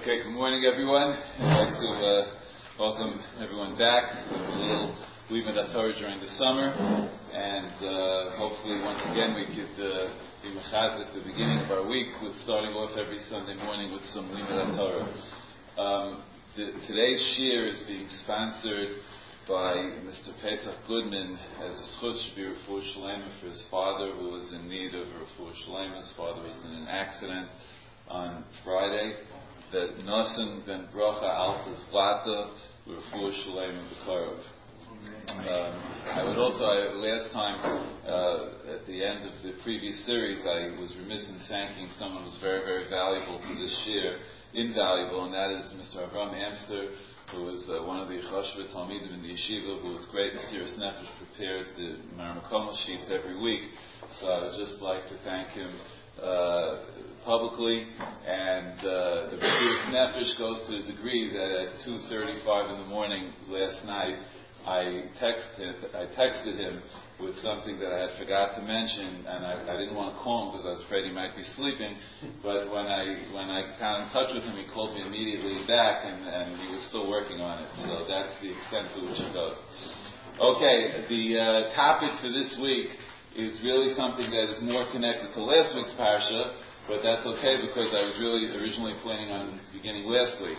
Okay, good morning, everyone. I'd like to welcome everyone back with a little Limud HaTorah during the summer, and hopefully once again we could be mechazik the beginning of our week with starting off every Sunday morning with some Limud HaTorah. Today's shir is being sponsored by Mr. Petach Goodman as a schus shebir refuah shlema for his father, who was in need of refuah shlema. His father was in an accident on Friday. That Nasan ben Bracha Alta Zlata refuah shlema b'karov. I would also, last time, at the end of the previous series, I was remiss in thanking someone who was very, very valuable to this year, invaluable, and that is Mr. Avram Amster, who was one of the Chashva Talmidim in the yeshiva, who with great serious nefesh prepares the Maramakom sheets every week. So I would just like to thank him publicly, and the serious nefesh goes to the degree that at 2:35 in the morning last night, I texted him with something that I had forgot to mention, and I didn't want to call him because I was afraid he might be sleeping. But when I got in touch with him, he called me immediately back, and he was still working on it. So that's the extent to which it goes. Okay, the topic for this week is really something that is more connected to last week's parsha, but that's okay because I was really originally planning on beginning last week.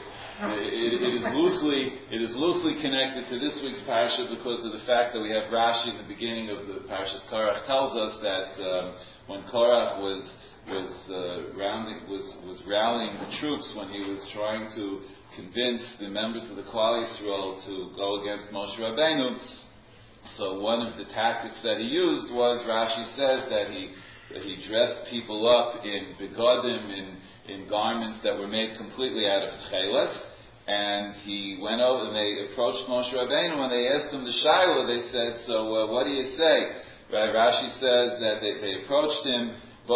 It is loosely connected to this week's parsha because of the fact that we have Rashi in the beginning of the parashas Korach tells us that when Korach was rallying the troops when he was trying to convince the members of the Klal Yisrael to go against Moshe Rabbeinu. So one of the tactics that he used was, Rashi says that he dressed people up in begadim, in garments that were made completely out of tcheles, and he went over and they approached Moshe Rabbeinu and they asked him the shayla. They said, so what do you say? Right? Rashi says that they approached him.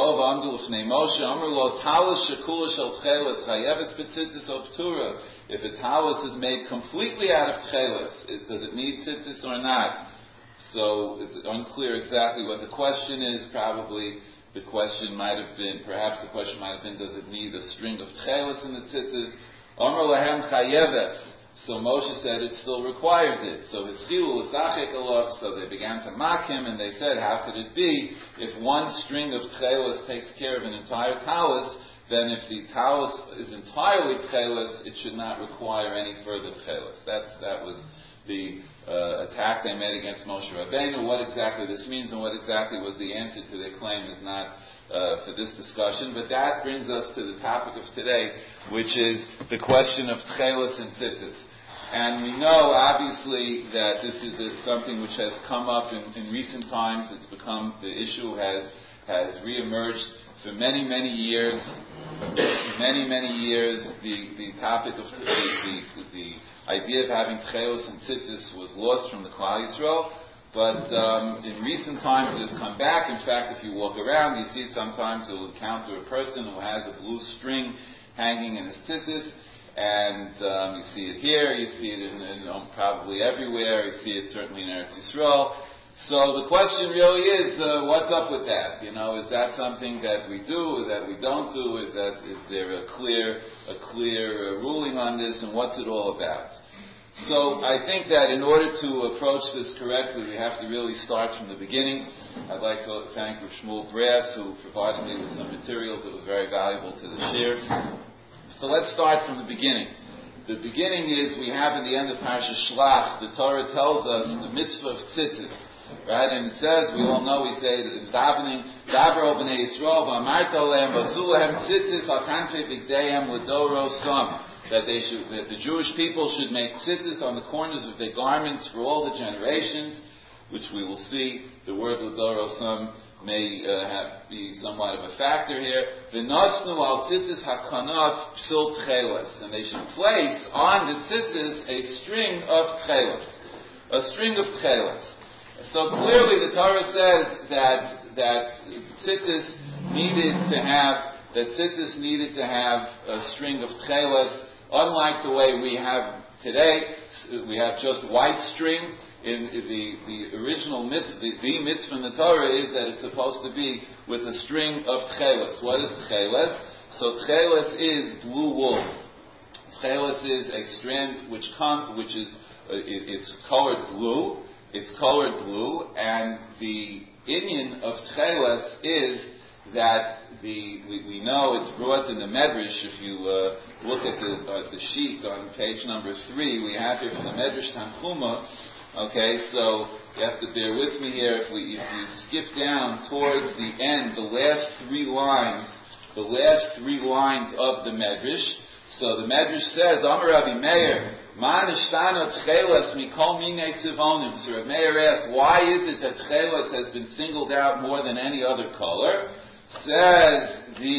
If a talus is made completely out of tcheles, does it need tzitzis or not? So it's unclear exactly what the question is. Probably the question might have been, does it need a string of tcheles in the tzitzis? Amar lahem chayeves. So Moshe said it still requires it. So his chilu l'sachek alav. So they began to mock him, and they said, how could it be if one string of tcheles takes care of an entire talus? Then if the talus is entirely tcheles, it should not require any further tcheles. That was the attack they made against Moshe Rabbeinu. What exactly this means and what exactly was the answer to their claim is not for this discussion. But that brings us to the topic of today, which is the question of tcheles and tzitzis. And we know, obviously, that this is something which has come up in recent times. It's become, the issue has reemerged for many, many years. Many, many years, the topic of the idea of having tchelos and tzitzis was lost from the Klal Yisrael, but in recent times it has come back. In fact, if you walk around, you see sometimes you'll encounter a person who has a blue string hanging in his tzitzis, and you see it here, you see it in probably everywhere, you see it certainly in Eretz Yisrael. So the question really is, what's up with that? Is that something that we do, or that we don't do? Is there a clear ruling on this, and what's it all about? So I think that in order to approach this correctly, we have to really start from the beginning. I'd like to thank Rav Shmuel Brass, who provided me with some materials that was very valuable to the shir. So let's start from the beginning. The beginning is, we have in the end of Parashat Shlach, the Torah tells us the mitzvah of tzitzis. Right, and it says, we all know, we say that in davening, Daber b'nei Yisrael v'amarta lehem v'asu lehem tzitzis al kanfei bigdeihem l'doro sam, that the Jewish people should make tzitzis on the corners of their garments for all the generations, which we will see the word l'doro sam may be somewhat of a factor here. V'nosnu al tzitzis hakanaf psil tcheles, and they should place on the tzitzis a string of tcheles. So clearly the Torah says that tzitzis needed to have a string of tcheles, unlike the way we have today. We have just white strings. In the original mitzvah, the mitzvah in the Torah is that it's supposed to be with a string of tcheles. What is tcheles? So tcheles is blue wool. Tcheles is a strand which is it's colored blue. It's colored blue, and the inyan of Tcheles is that we know it's brought in the Medrash. If you look at the sheet on page number 3, we have here from the Medrash Tanchuma. Okay, so you have to bear with me here. If you skip down towards the end, the last three lines of the Medrash. So the Medrash says, Amar Rabbi Meir, Ma nishtana tcheles mikol minei tzivonim. So Rabbi Meir asked, why is it that tcheles has been singled out more than any other color? Says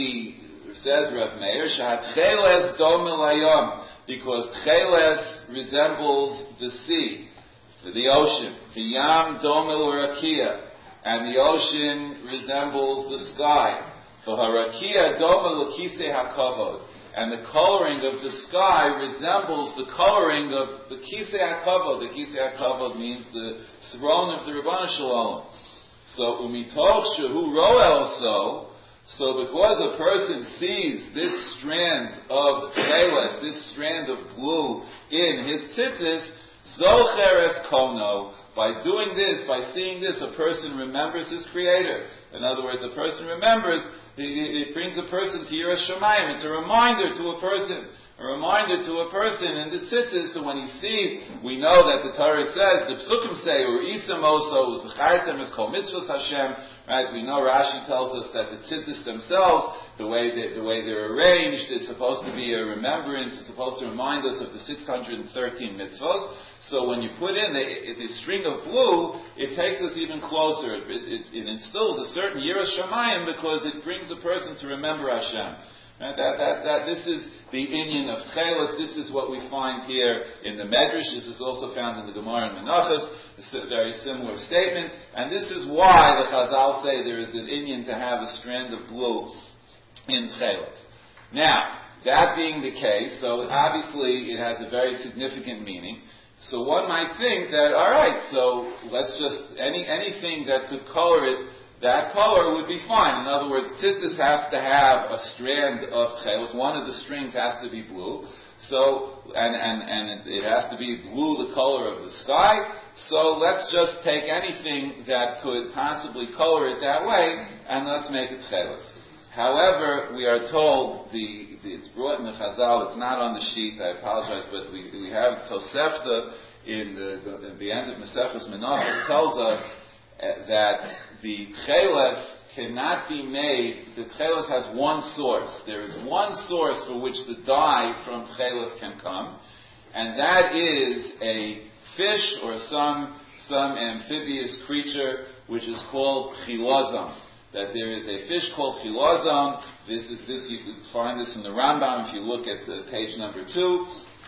Rabbi Meir, Shahat tcheles domel hayom, because tcheles resembles the sea, the ocean. V'yam domel rakia, and the ocean resembles the sky. V'harakia domel l'kisei hakavod, and the coloring of the sky resembles the coloring of the Kisei HaKavod. The Kisei HaKavod means the throne of the Rebbeinu Shalom. So, umitoch shehu roel so because a person sees this strand of tcheles, this strand of blue in his tzitzis, zocher es kono, by doing this, by seeing this, a person remembers his Creator. In other words, a person remembers. It brings a person to Yiras Shamayim. It's a reminder to a person. In the tzitzis, so when he sees, we know that the Torah says, the Psukim say, or Isam Oso, Zechartem is Kol Mitzvos Hashem, right? We know Rashi tells us that the tzitzis themselves, the way they're arranged, is supposed to be a remembrance, it's supposed to remind us of the 613 mitzvos. So when you put in the string of blue, it takes us even closer. It instills a certain Yiras Shamayim because it brings a person to remember Hashem. That this is the inyan of Tcheles. This is what we find here in the Medrash. This is also found in the Gemara in Menachos. It's a very similar statement. And this is why the Chazal say there is an inyan to have a strand of blue in Tcheles. Now, that being the case, so obviously it has a very significant meaning. So one might think that, alright, so let's just, anything that could color it, that color would be fine. In other words, tzitzis has to have a strand of tcheles. One of the strings has to be blue. So, and it has to be blue, the color of the sky. So let's just take anything that could possibly color it that way, and let's make it tcheles. However, we are told, it's brought in the Chazal, it's not on the sheet, I apologize, but we have Tosefta in the end of Maseches Menachos tells us that the tcheles cannot be made. The tcheles has one source. There is one source for which the dye from tcheles can come, and that is a fish or some amphibious creature which is called chilazon. That there is a fish called chilazon. This you can find this in the Rambam if you look at page number 2.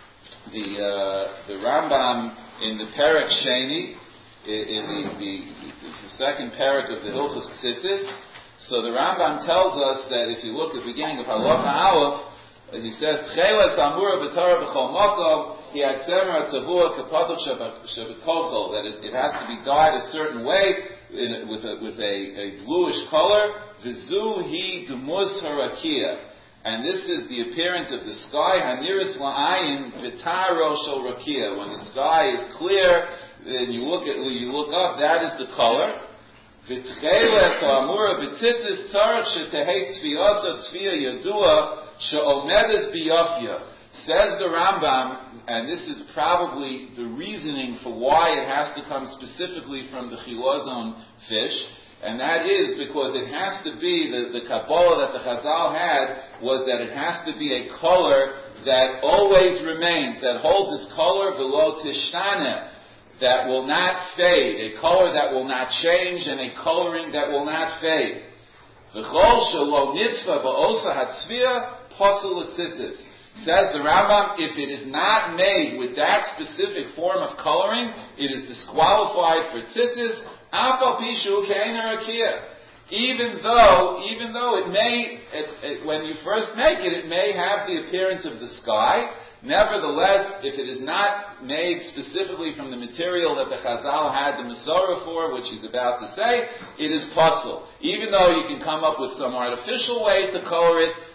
The Rambam in the Perek Sheni, in the second parak of the Hilchos Tzitzis. So the Rambam tells us that if you look at the beginning of Halacha Aleph, he says, Tcheles amura b'Torah b'chol makom, he had tzemer tzavua kapatok shebekolkol, that it has to be dyed a certain way, with a bluish color, v'zu hi d'mus harakia. And this is the appearance of the sky, haniris la'ayin v'taro shel rakia. When the sky is clear, then you look up, that is the color. V'tcheles amura b'tzitzis tzarach shetehei tzviyasa tzviya yadua she'omedes biyafya. Says the Rambam, and this is probably the reasoning for why it has to come specifically from the chilazon fish, and that is because it has to be, the Kabbalah that the Chazal had was that it has to be a color that always remains, that holds its color below tishtana, that will not fade, a color that will not change, and a coloring that will not fade. V'chol shelo nitzva ba'osa hatzvia posel l'tzitzis. Says the Rambam, if it is not made with that specific form of coloring, it is disqualified for tzitzis, afal pishu ke'ener rakia. Even though it may, when you first make it, it may have the appearance of the sky. Nevertheless, if it is not made specifically from the material that the Chazal had the Masorah for, which he's about to say, it is puzzle. Even though you can come up with some artificial way to color it,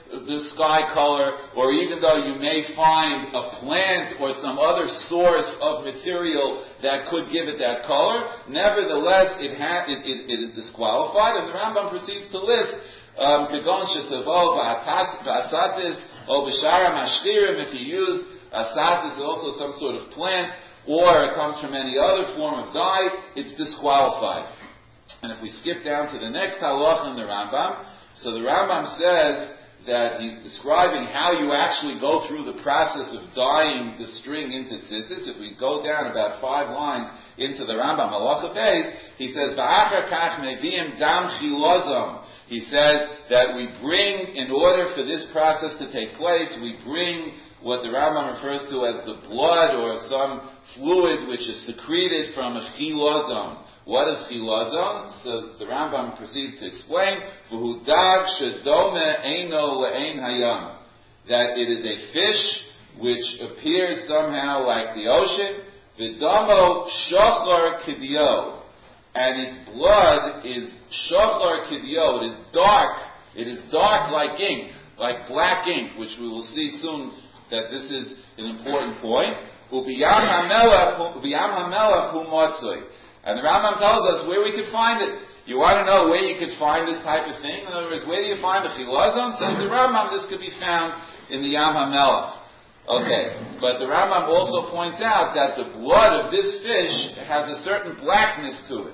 the sky color, or even though you may find a plant or some other source of material that could give it that color, nevertheless it is disqualified, and the Rambam proceeds to list Kegon Shetavo V'Asatis or B'Shara Mashtirim, if you use Asatis, also some sort of plant, or it comes from any other form of dye, it's disqualified. And if we skip down to the next halach in the Rambam, so the Rambam says that he's describing how you actually go through the process of dyeing the string into tzitzis. If we go down about 5 lines into the Rambam halacha base, he says, V'achar kach meviim dam chilozom. He says that we bring, in order for this process to take place, we bring what the Rambam refers to as the blood or some fluid which is secreted from a chilozom. What is chilazon? So the Rambam proceeds to explain, V'hudag shedome eino le'ein hayam, that it is a fish which appears somehow like the ocean, v'damo shochar kidyo, and its blood is shochar kidyo, it is dark like ink, like black ink, which we will see soon that this is an important point. Ubiyam hamelach hu motzoi. And the Rambam tells us where we could find it. You want to know where you could find this type of thing? In other words, where do you find the chilazon? So the Rambam, this could be found in the Yam HaMelech. Okay, but the Rambam also points out that the blood of this fish has a certain blackness to it.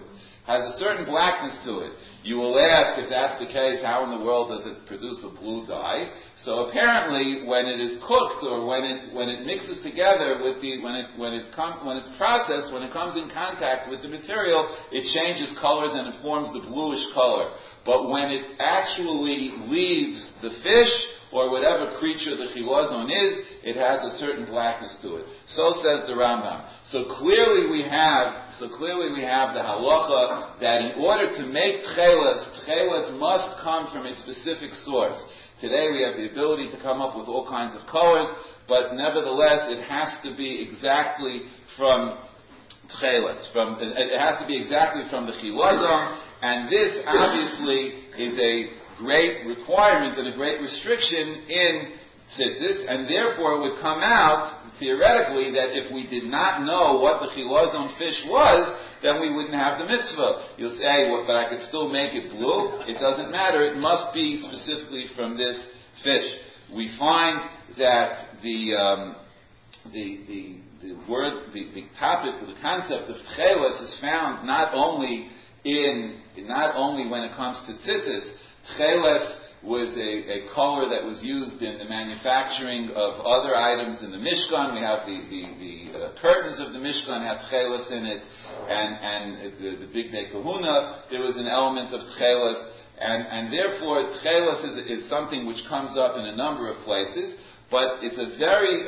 You will ask, if that's the case, how in the world does it produce a blue dye? So apparently, when it is cooked or when it mixes together with when it's processed, when it comes in contact with the material, it changes colors and it forms the bluish color. But when it actually leaves the fish or whatever creature the chilazon is, it has a certain blackness to it. So says the Rambam. So clearly we have the halacha that in order to make tchelas must come from a specific source. Today we have the ability to come up with all kinds of colors, but nevertheless it has to be exactly from tchelas. It has to be exactly from the chilazon, and this obviously is a great requirement and a great restriction in tzitzis, and therefore it would come out theoretically that if we did not know what the chilazon fish was, then we wouldn't have the mitzvah. You'll say, well, but I could still make it blue. It doesn't matter. It must be specifically from this fish. We find that the concept of tchelas is found not only when it comes to tzitzis. Tcheles was a color that was used in the manufacturing of other items in the Mishkan. We have the curtains of the Mishkan have tcheles in it, and the Big Day Kahuna, there was an element of tcheles, and therefore tcheles is something which comes up in a number of places, but it's a very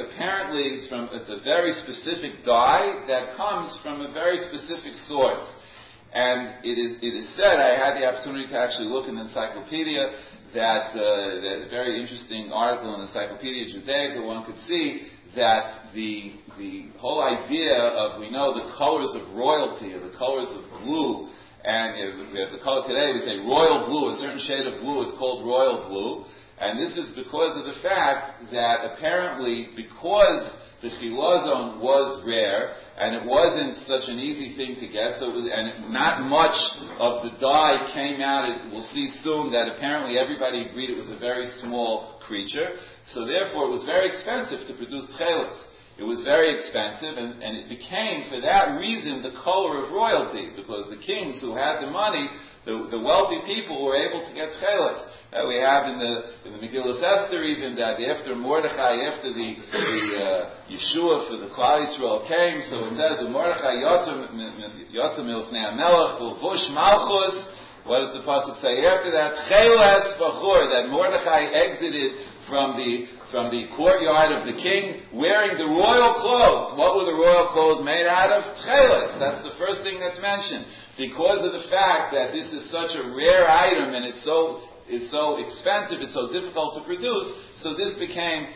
specific dye that comes from a very specific source. And it is said, I had the opportunity to actually look in the encyclopedia, that very interesting article in Encyclopedia Judaica, one could see that the whole idea of, we know the colors of royalty, or the colors of blue, and we have the color today, we say royal blue, a certain shade of blue is called royal blue, and this is because of the fact that apparently, because the chilazon was rare, and it wasn't such an easy thing to get, and not much of the dye came out. We'll see soon that apparently everybody agreed it was a very small creature, so therefore it was very expensive to produce tchelas. It was very expensive, and it became, for that reason, the color of royalty, because the kings who had the money, the wealthy people, were able to get tchelas. We have in the Megillah Esther even that after Mordechai, after the Yeshua for the Klal Yisrael came, so it says, Mordechai Yotza Milfnei HaMelech V'Vush Malchus. What does the pasuk say after that? Tcheles Bachur, that Mordechai exited from the courtyard of the king wearing the royal clothes. What were the royal clothes made out of? Tcheles. That's the first thing that's mentioned. Because of the fact that this is such a rare item and it's so expensive, it's so difficult to produce, so this became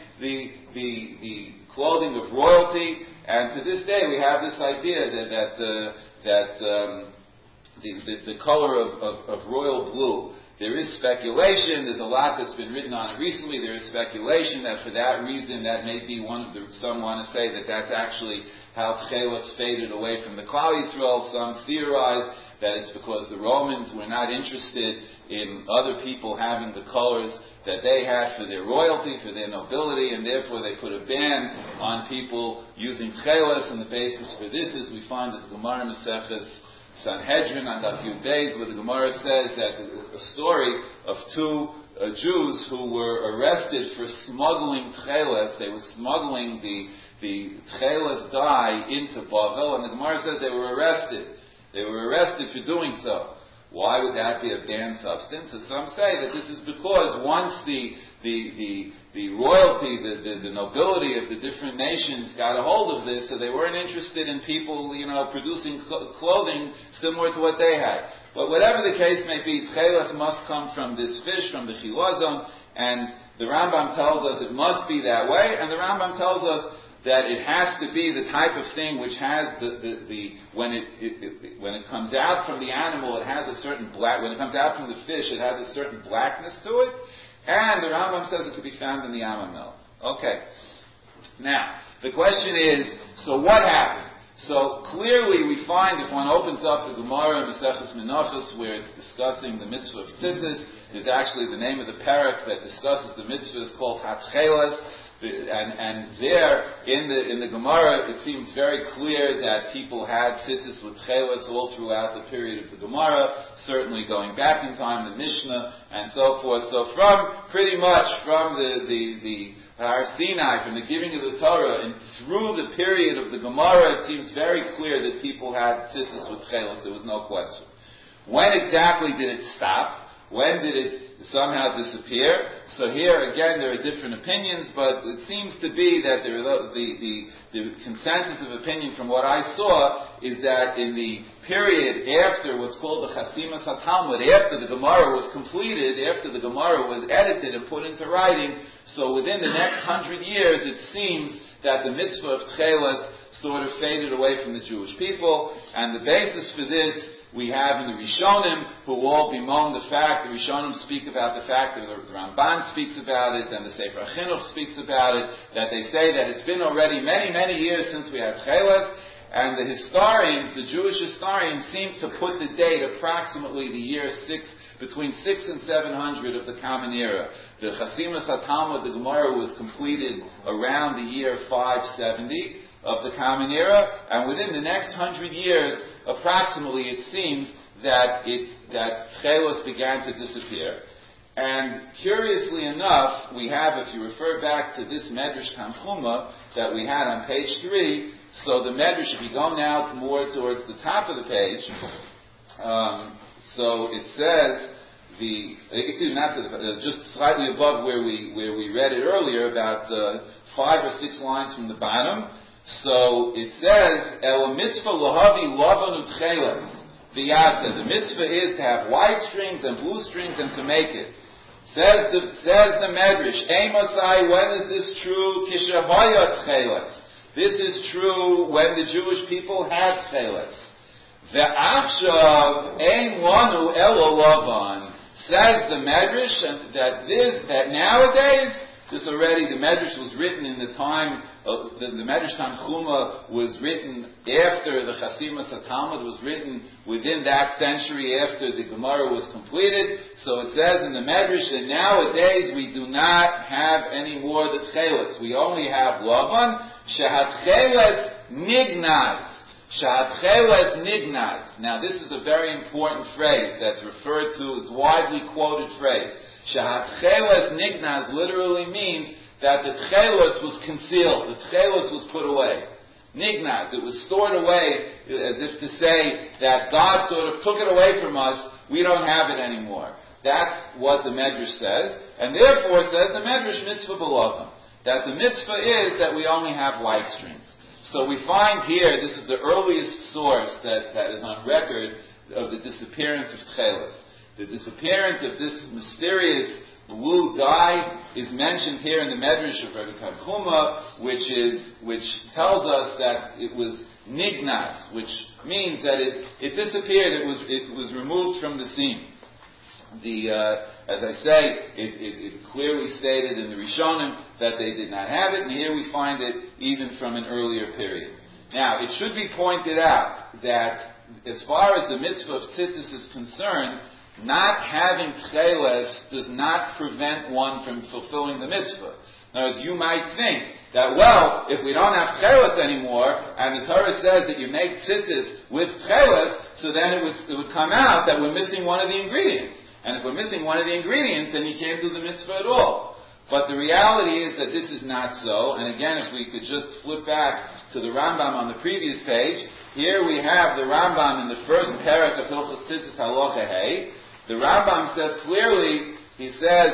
the clothing of royalty, and to this day we have this idea that the color of royal blue There is speculation. There's a lot that's been written on it recently. There is speculation that for that reason, that may be some want to say that that's actually how Tchelos faded away from the Klal Yisrael. Some theorize that it's because the Romans were not interested in other people having the colors that they had for their royalty, for their nobility, and therefore they put a ban on people using Tchelos. And the basis for this is we find this Gemara Maseches Sanhedrin on a few days, where the Gemara says that a story of two Jews who were arrested for smuggling Tcheles. They were smuggling the Tcheles dye into Bavel, and the Gemara says they were arrested. They were arrested for doing so. Why would that be a banned substance? So some say that this is because once the royalty, the nobility of the different nations got a hold of this, so they weren't interested in people, producing clothing similar to what they had. But whatever the case may be, Tcheles must come from this fish, from the chilazon, and the Rambam tells us it must be that way, and the Rambam tells us that it has to be the type of thing which has when it comes out from the animal, it has a certain black. When it comes out from the fish, it has a certain blackness to it. And the Rambam says it could be found in the almond milk. Okay. Now the question is, so what happened? So clearly, we find if one opens up the Gemara in Maseches Menachos, where it's discussing the mitzvah of tzitzis, is actually the name of the parak that discusses the mitzvah is called Hatcheles. And there, in the Gemara, it seems very clear that people had tzitzis with chelas all throughout the period of the Gemara, certainly going back in time, the Mishnah, and so forth. So pretty much from the Har Sinai, from the giving of the Torah, and through the period of the Gemara, it seems very clear that people had tzitzis with chelas. There was no question. When exactly did it stop? When did it somehow disappear? So here again there are different opinions, but it seems to be that the consensus of opinion from what I saw is that in the period after what's called the Chasimas HaTalmud, after the Gemara was completed, after the Gemara was edited and put into writing, so within the next 100 years it seems that the mitzvah of Tcheles sort of faded away from the Jewish people, and the basis for this we have in the Rishonim, who all bemoan the fact, the Rishonim speak about the fact that the Ramban speaks about it, and the Sefer Chinuch speaks about it, that they say that it's been already many, many years since we had Tcheles, and the historians, the Jewish historians, seem to put the date approximately the year between 6 and 700 of the Common Era. The Chasimas HaTalmud, the Gemara, was completed around the year 570 of the Common Era, and within the next 100 years, approximately, it seems that Tchelos began to disappear. And curiously enough, we have, if you refer back to this Medrash Tanchuma that we had on page 3, so the Medrash, if you go now more towards the top of the page, so it says, just slightly above where we read it earlier, about 5 or 6 lines from the bottom. So it says, El mitzvah lahavi lavan utcheles. The mitzvah is to have white strings and blue strings and to make it. Says the Medrash, Emasai, when is this true? Kishavaya tcheles. This is true when the Jewish people had tcheles. Ve'achshav ein lanu elo lavan. Says the Medrash that nowadays, this already, the Medrash was written in the time, the Medrash Tanchuma was written after the Chasimas HaTalmud was written within that century after the Gemara was completed. So it says in the Medrash that nowadays we do not have any more the Tcheles. We only have Lavan, Shehat Tcheles Nignaz. Shehat Tcheles Nignaz. Now this is a very important phrase that's referred to as widely quoted phrase. Shehat Tcheles Nignaz literally means that the Tcheles was concealed, the Tcheles was put away. Nignaz, it was stored away as if to say that God sort of took it away from us, we don't have it anymore. That's what the Medrash says, and therefore says the Medrash mitzvah beloved, that the mitzvah is that we only have white strings. So we find here, this is the earliest source that is on record of the disappearance of Tcheles. The disappearance of this mysterious blue dye is mentioned here in the Medrash of Rebbe Tanchuma, which tells us that it was nignaz, which means that it disappeared, it was removed from the scene. as I say, it clearly stated in the Rishonim that they did not have it, and here we find it even from an earlier period. Now, it should be pointed out that as far as the mitzvah of tzitzis is concerned, not having tcheles does not prevent one from fulfilling the mitzvah. In other words, you might think that, well, if we don't have tcheles anymore, and the Torah says that you make tzitzis with tcheles, so then it would come out that we're missing one of the ingredients. And if we're missing one of the ingredients, then you can't do the mitzvah at all. But the reality is that this is not so. And again, if we could just flip back to the Rambam on the previous page, here we have the Rambam in the first parak of Hilchos Tzitzis Halacha Hey. The Rambam says clearly, he says,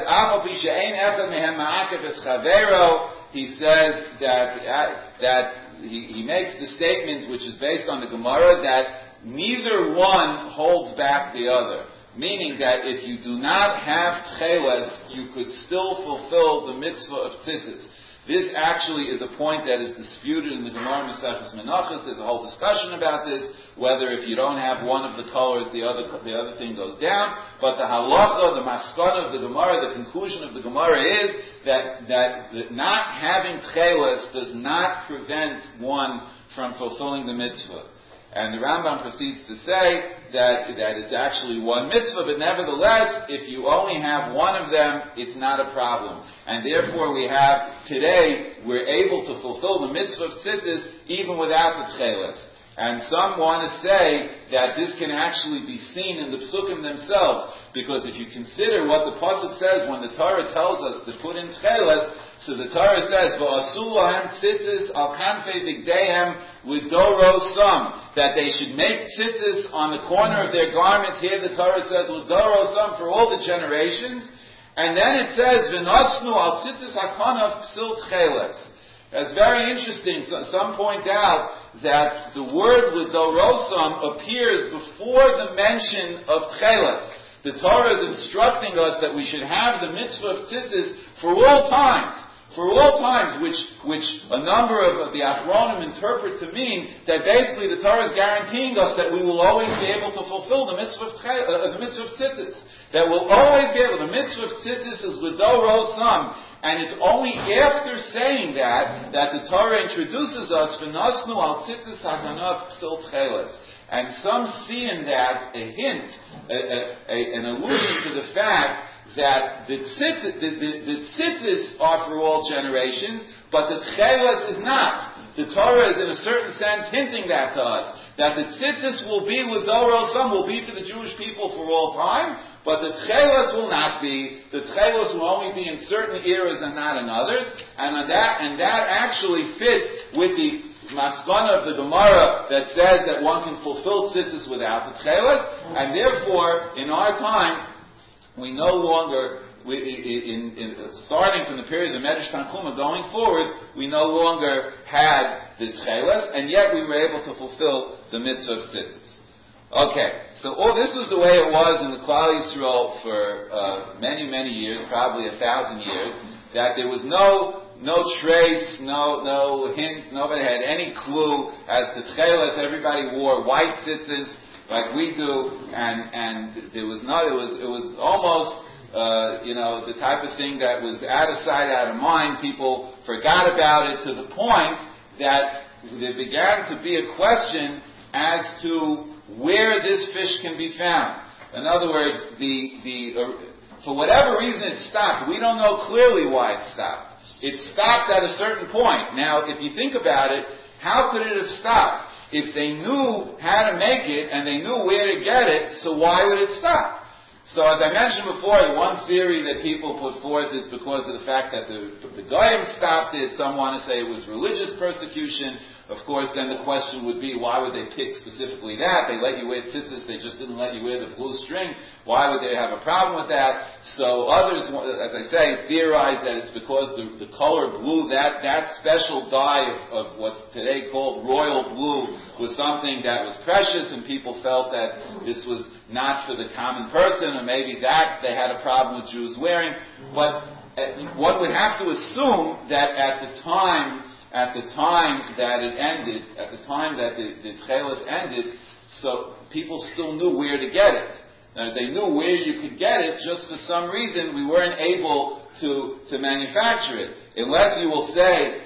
he says that he makes the statement, which is based on the Gemara, that neither one holds back the other. Meaning that if you do not have tcheles, you could still fulfill the mitzvah of tzitzis. This actually is a point that is disputed in the Gemara Maseches Menachos. There's a whole discussion about this, whether if you don't have one of the colors, the other thing goes down. But the halacha, the maskana of the Gemara, the conclusion of the Gemara is that not having tcheles does not prevent one from fulfilling the mitzvah. And the Rambam proceeds to say that it's actually one mitzvah, but nevertheless, if you only have one of them, it's not a problem. And therefore today, we're able to fulfill the mitzvah of tzitzis even without the tcheles. And some want to say that this can actually be seen in the psukim themselves, because if you consider what the pasuk says when the Torah tells us to put in tcheles, so the Torah says, "V'asu lahem tzitzis al kanfei bigdeihem l'dorosam," that they should make tzitzis on the corner of their garments. Here the Torah says, "L'dorosam," for all the generations. And then it says, "V'nosnu al tzitzis hakanav psil tcheles." That's very interesting. So some point out that the word l'dorosam appears before the mention of tcheles. The Torah is instructing us that we should have the mitzvah of tzitzis for all times. For all times, which a number of the Achronim interpret to mean that basically the Torah is guaranteeing us that we will always be able to fulfill the mitzvah of tzitzis. That we'll always be able. The mitzvah of tzitzis is l'doro sam, and it's only after saying that the Torah introduces us v'nosnu al tzitzis hakanav psil tcheles. And some see in that a hint, an allusion to the fact that the tzitzis are for all generations, but the tcheles is not. The Torah is in a certain sense hinting that to us, that the tzitzis will be l'dorosam, will be for the Jewish people for all time, but the tcheles will not be. The tcheles will only be in certain eras and not in others, and that actually fits with the maskana of the Gemara that says that one can fulfill tzitzis without the tcheles, and therefore, in our time, we no longer, starting from the period of Medrash Tanchuma going forward, we no longer had the tcheles, and yet we were able to fulfill the mitzvah of tzitzis. Okay, so this was the way it was in the Klal Yisrael for many, many years, probably 1,000 years, that there was no trace, no hint, nobody had any clue as to tcheles. Everybody wore white tzitzis like we do, and it was almost the type of thing that was out of sight, out of mind. People forgot about it to the point that there began to be a question as to where this fish can be found. In other words, for whatever reason it stopped. We don't know clearly why it stopped. It stopped at a certain point. Now, if you think about it, how could it have stopped? If they knew how to make it and they knew where to get it, so why would it stop? So as I mentioned before, one theory that people put forth is because of the fact that the Goyim stopped it. Some want to say it was religious persecution. Of course, then the question would be, why would they pick specifically that? They let you wear tzitzis, they just didn't let you wear the blue string. Why would they have a problem with that? So others, as I say, theorize that it's because the color blue, that special dye of what's today called royal blue, was something that was precious, and people felt that this was not for the common person, or maybe that they had a problem with Jews wearing. But one would have to assume that at the time that it ended, at the time that the tcheles ended, so people still knew where to get it. They knew where you could get it, just for some reason we weren't able to manufacture it. Unless you will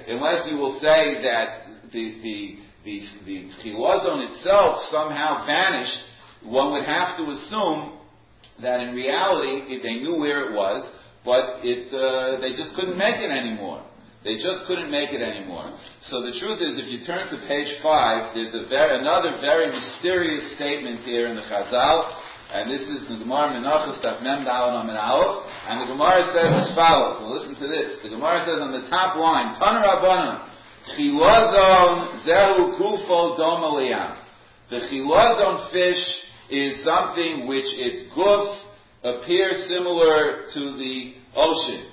say that the chilazon itself somehow vanished, one would have to assume that in reality they knew where it was, but they just couldn't make it anymore. They just couldn't make it anymore. So the truth is, if you turn to page 5, there's another very mysterious statement here in the Chazal, and this is the Gemara Menachos Daf Mem Daled Amud Aleph, and the Gemara says as follows. So listen to this. The Gemara says on the top line, Tana Rabbanan, Chilazon Zehu Gufo Doma Liyam. The chilazon fish is something which its guf appears similar to the ocean.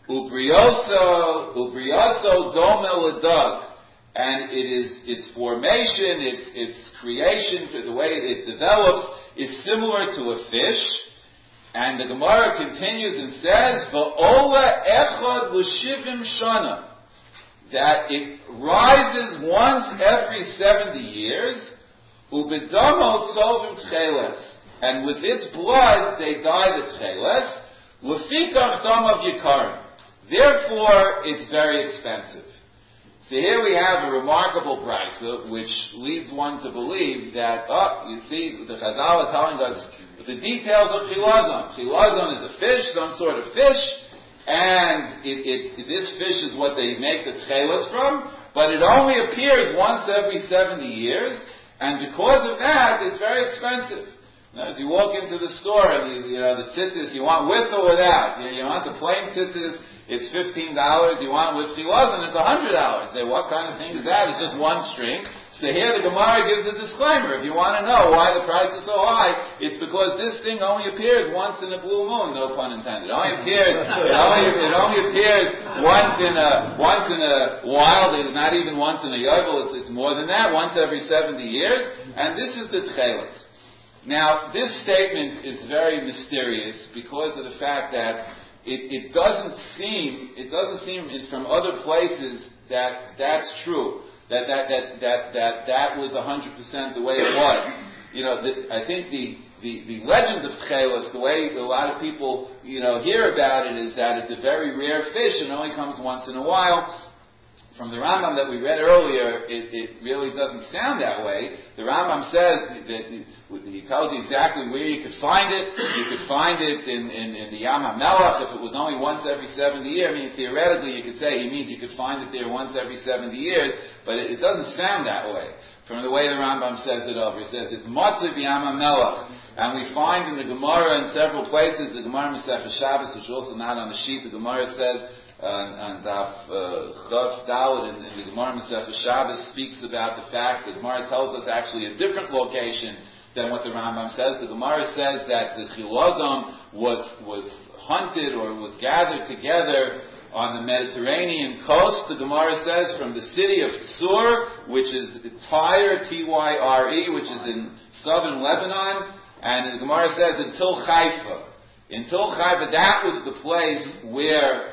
Ubrioso domel ledug, and its formation, its creation, the way it develops, is similar to a fish. And the Gemara continues and says, "Va'ola echad l'shivim shana," that it rises once every 70 years. Ubedamo tzovim tcheles, and with its blood they dye the tcheles. Lefikach damav yikarim. Therefore, it's very expensive. So here we have a remarkable brisa, which leads one to believe that, you see, the Chazal are telling us the details of chilazon. Chilazon is a fish, some sort of fish, and this fish is what they make the tcheles from, but it only appears once every 70 years, and because of that, it's very expensive. Now, as you walk into the store and the tzitzis, you want with or without. You want the plain tzitzis, it's $15. You want with chilazon, it's $100. Say, what kind of thing is that? It's just one string. So here the Gemara gives a disclaimer. If you want to know why the price is so high, it's because this thing only appears once in a blue moon. No pun intended. It only appears once in a while. It's not even once in a yovel. It's more than that. Once every 70 years. And this is the tcheles. Now, this statement is very mysterious because of the fact that it doesn't seem from other places that that's true. That was 100% the way it was. I think the legend of tcheles, the way a lot of people hear about it, is that it's a very rare fish and only comes once in a while. From the Rambam that we read earlier, it really doesn't sound that way. The Rambam says that he tells you exactly where you could find it. You could find it in the Yam HaMelech if it was only once every 70 years. I mean, theoretically, you could say he means you could find it there once every 70 years, but it doesn't sound that way. From the way the Rambam says it over, he says it's Matzah B'Yam HaMelech, and we find in the Gemara in several places, the Gemara Masechah Shabbos, which is also not on the sheet, the Gemara says, and Chav Daled in the Gemara Masechah Shabbos speaks about the fact that the Gemara tells us actually a different location than what the Rambam says. The Gemara says that the chilazon was hunted or was gathered together on the Mediterranean coast. The Gemara says from the city of Tzur, which is Tyre, Tyre, which is in southern Lebanon, and the Gemara says until Haifa. Until Haifa, that was the place where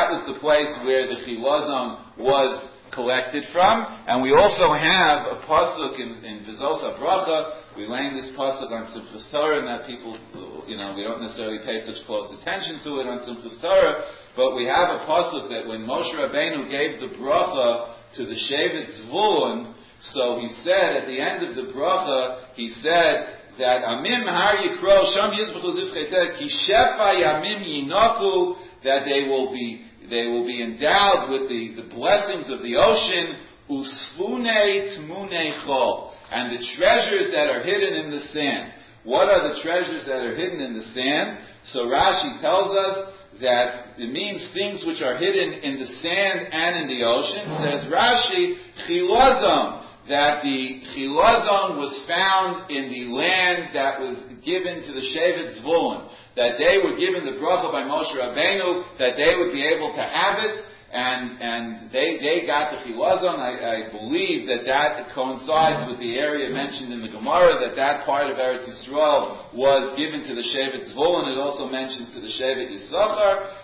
the chilazon was collected from. And we also have a pasuk in Vizos HaBracha. We learn this pasuk on Simchas Torah, and that people, we don't necessarily pay such close attention to it on Simchas Torah, but we have a pasuk that when Moshe Rabbeinu gave the bracha to the Shevet Zvulun, so he said at the end of the bracha, he said that Amim Har Yikro Sham Yizbuchu Zivchei Ki Shefa Yamim Yinaku, that they will be endowed with the blessings of the ocean, usfune tmune chol, and the treasures that are hidden in the sand. What are the treasures that are hidden in the sand? So Rashi tells us that it means things which are hidden in the sand and in the ocean. Says Rashi, chilazon, that the chilazon was found in the land that was given to the Shevet Zvulun, that they were given the bracha by Moshe Rabbeinu, that they would be able to have it, and they got the chilazon. I believe that coincides with the area mentioned in the Gemara, that part of Eretz Yisrael was given to the Shevet Zvulun. It also mentions to the Shevet Yisachar,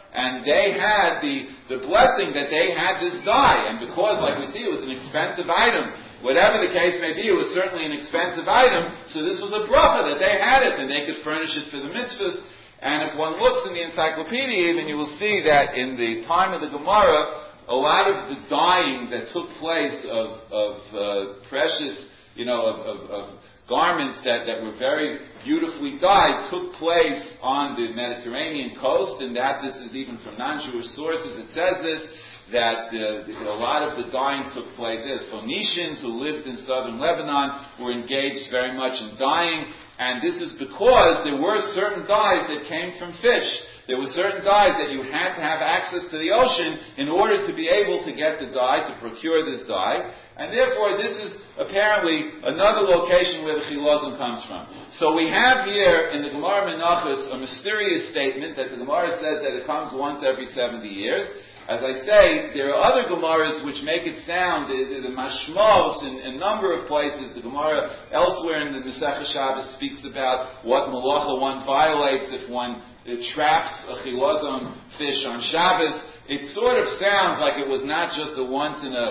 and they had the blessing that they had this dye, and because, like we see, it was an expensive item, whatever the case may be, it was certainly an expensive item, so this was a bracha that they had it, and they could furnish it for the mitzvahs. And if one looks in the encyclopedia even, you will see that in the time of the Gemara, a lot of the dyeing that took place of precious, of garments that were very beautifully dyed took place on the Mediterranean coast, and that this is even from non-Jewish sources. It says this, that a lot of the dyeing took place there. Phoenicians who lived in southern Lebanon were engaged very much in dyeing, and this is because there were certain dyes that came from fish. There were certain dyes that you had to have access to the ocean in order to be able to get the dye, to procure this dye. And therefore, this is apparently another location where the chilazon comes from. So we have here in the Gemara Menachos a mysterious statement that the Gemara says that it comes once every 70 years. As I say, there are other Gemaras which make it sound, the Mashmos in a number of places. The Gemara elsewhere in the Masechah Shabbos speaks about what malacha one violates if one traps a chilazon fish on Shabbos. It sort of sounds like it was not just a once in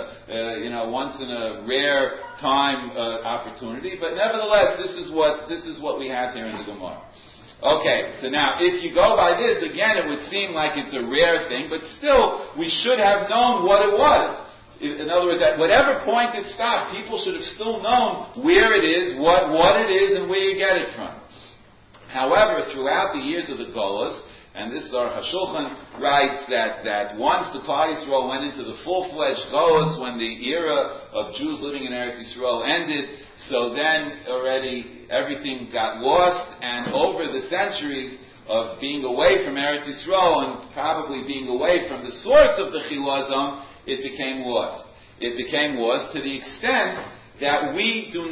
a rare time opportunity, but nevertheless, this is what we have here in the Gemara. Okay, so now if you go by this, again, it would seem like it's a rare thing, but still, we should have known what it was. In other words, at whatever point it stopped, people should have still known where it is, what it is, and where you get it from. However, throughout the years of the Golos, and this Aruch HaShulchan writes that once the Klal Yisrael went into the full-fledged Golos, when the era of Jews living in Eretz Yisrael ended, so then already everything got lost, and over the centuries of being away from Eretz Yisrael and probably being away from the source of the chilazon, it became lost. It became lost to the extent that we do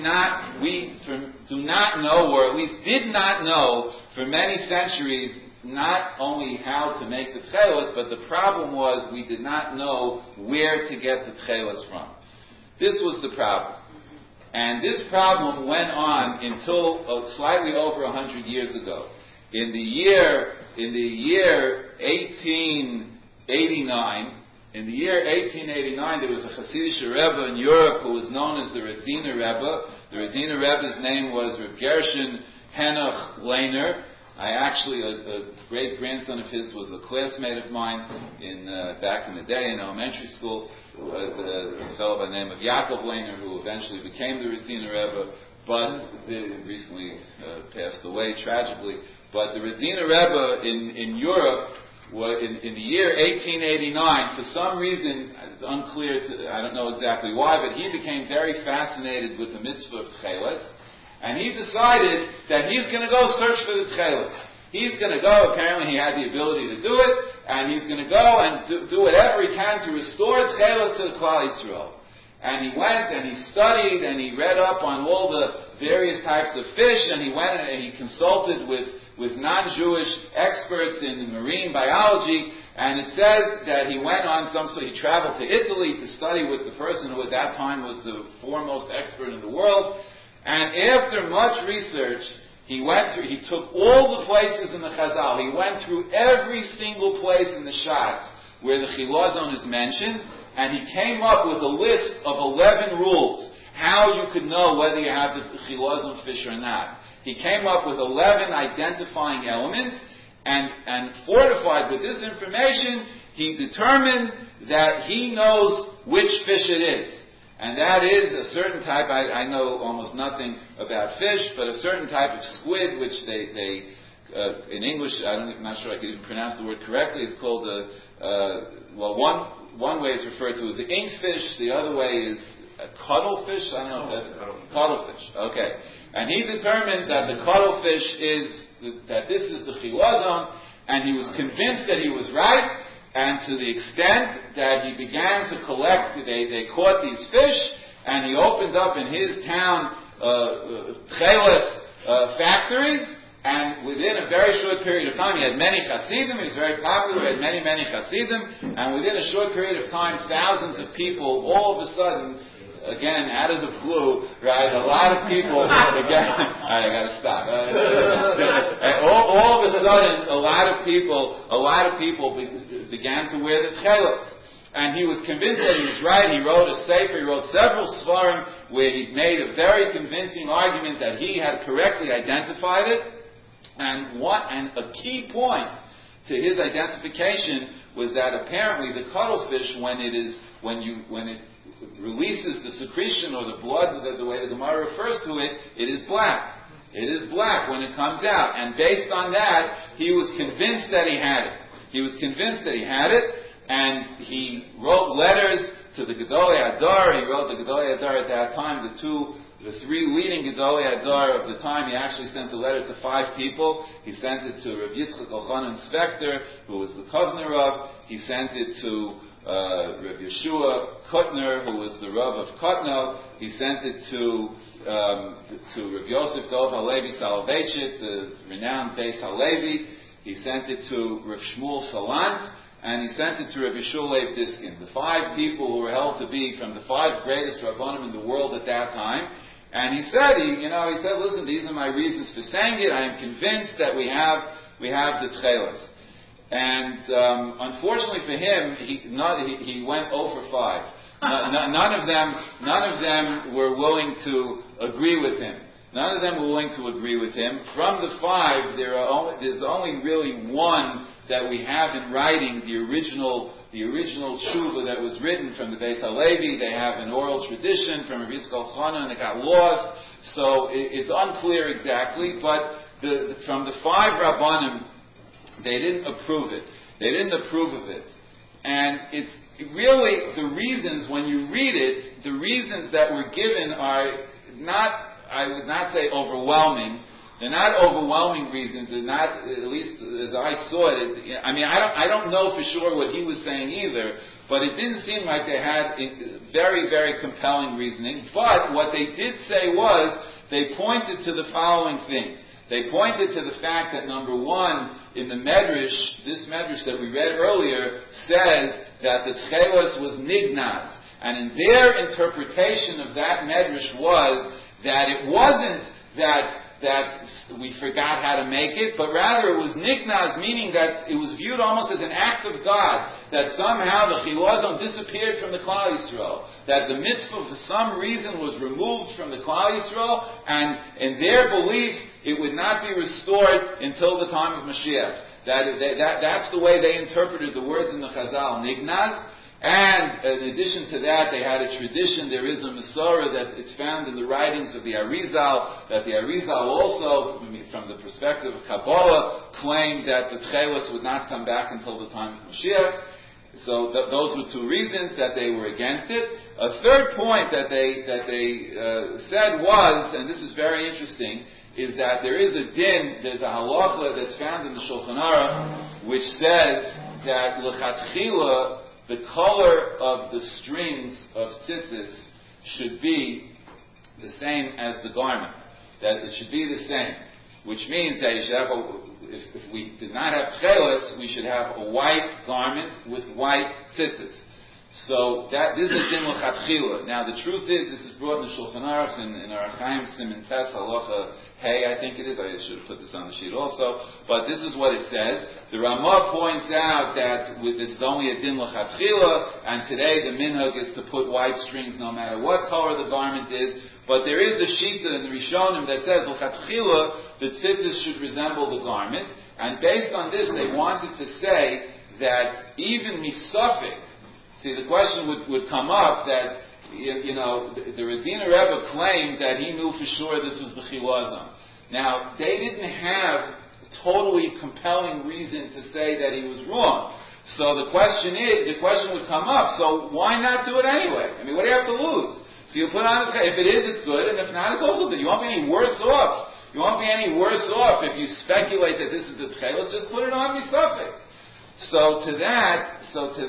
not know, or at least did not know for many centuries, not only how to make the tchelos, but the problem was we did not know where to get the tchelos from. This was the problem. And this problem went on until slightly over 100 years ago. In the year 1889, there was a Hasidic Rebbe in Europe who was known as the Radziner Rebbe. The Radziner Rebbe's name was Reb Gershon Henoch Leiner. A great-grandson of his was a classmate of mine back in the day in elementary school. A fellow by the name of Yaakov Leiner, who eventually became the Radziner Rebbe, but recently passed away tragically. But the Radziner Rebbe in Europe, in the year 1889, for some reason, it's unclear, I don't know exactly why, but he became very fascinated with the mitzvah of tcheles, and he decided that he's going to go search for the tcheles. He's going to go, apparently he had the ability to do it, and he's going to go and do whatever he can to restore tcheles to the Klal Yisrael. And he went and he studied and he read up on all the various types of fish, and he went and he consulted with non-Jewish experts in marine biology, and it says that he went on he traveled to Italy to study with the person who at that time was the foremost expert in the world, and after much research, he took all the places in the Chazal, he went through every single place in the Shas where the chilazon is mentioned, and he came up with a list of 11 rules, how you could know whether you have the chilazon fish or not. He came up with 11 identifying elements, and fortified with this information, he determined that he knows which fish it is. And that is a certain type, I know almost nothing about fish, but a certain type of squid, which they in English, I'm not sure I can even pronounce the word correctly, it's called one way it's referred to as the inkfish, the other way is a cuttlefish, I don't know, cuttlefish, okay. And he determined that the cuttlefish that this is the chilazon, and he was convinced that he was right, and to the extent that he began to collect, they caught these fish, and he opened up in his town tcheles factories, and within a very short period of time, he had many Hasidim, he was very popular, he had many Hasidim, and within a short period of time, thousands of people all of a sudden again, out of the blue, right? A lot of people, again, I gotta stop. All of a sudden, a lot of people began to wear the tchelos. And he was convinced that he was right. He wrote a sefer, he wrote several svarim where he made a very convincing argument that he had correctly identified it. And a key point to his identification was that apparently the cuttlefish, when it releases the secretion or the blood, the way the Gemara refers to it, it is black. It is black when it comes out. And based on that, he was convinced that he had it. And he wrote letters to the Gedolei Hadar. He wrote the Gedolei Hadar at that time, the three leading Gedolei Hadar of the time. He actually sent a letter to 5 people. He sent it to Rav Yitzchak Elchanan Spector, who was the Kovner Rav. He sent it to Rav Yeshua Kutner, who was the Rav of Kutno. He sent it to Rav Yosef Dov Halevi Soloveitchik, the renowned Beis Halevi. He sent it to Rav Shmuel Salant. And he sent it to Rabbi Shul Leib Diskin, the 5 people who were held to be from the 5 greatest Rabbanim in the world at that time. And he said, listen, these are my reasons for saying it. I am convinced that we have the tchelos. And unfortunately for him, he went 0 for 5. None of them were willing to agree with him. From the 5, there's only really one that we have in writing, the original tshuva that was written from the Beis Halevi. They have an oral tradition from Rav Yitzchak Elchanan, and it got lost. So it's unclear exactly, but from the 5 Rabbanim, they didn't approve it. And it's really, the reasons, when you read it, the reasons that were given are not, I would not say overwhelming. They're not overwhelming reasons. They're not, at least as I saw it. I don't know for sure what he was saying either, but it didn't seem like they had very, very compelling reasoning. But what they did say was, they pointed to the following things. They pointed to the fact that, number one, in the Medrash, this Medrash that we read earlier, says that the Tchelos was Nignaz. And in their interpretation of that Medrash was that it wasn't that we forgot how to make it, but rather it was Nignaz, meaning that it was viewed almost as an act of God, that somehow the Chilazon disappeared from the Klal Yisrael, that the mitzvah for some reason was removed from the Klal Yisrael, and in their belief it would not be restored until the time of Mashiach. That's the way they interpreted the words in the Chazal, Nignaz. And in addition to that, they had a tradition. There is a Masorah that it's found in the writings of the Arizal, that the Arizal also, from the perspective of Kabbalah, claimed that the Tchelos would not come back until the time of Mashiach. So those were 2 reasons that they were against it. A third point that they said was, and this is very interesting, is that there is a din, there's a halacha that's found in the Shulchan Aruch, which says that l'chatchila, the color of the strings of tzitzis should be the same as the garment. That it should be the same. Which means that you should have if we did not have tchelos, we should have a white garment with white tzitzis. So this is din l'chatchila. Now the truth is, this is brought in the Shulchan Aruch in Orach Chaim Siman Tes Halacha Hey, I think it is. I should have put this on the sheet also. But this is what it says. The Ramah points out that this is only a din l'chatchila, and today the minhag is to put white strings no matter what color the garment is. But there is a shita in the Rishonim that says l'chatchila, the tzitzis should resemble the garment. And based on this, they wanted to say that even misafik, see, the question would come up that, the Radina Rebbe claimed that he knew for sure this was the Chilazon. Now, they didn't have a totally compelling reason to say that he was wrong. So the question would come up, so why not do it anyway? What do you have to lose? So you put on if it is, it's good, and if not, it's also good. You won't be any worse off. You won't be any worse off if you speculate that this is the Tchelos, just put it on Misafik. So to that,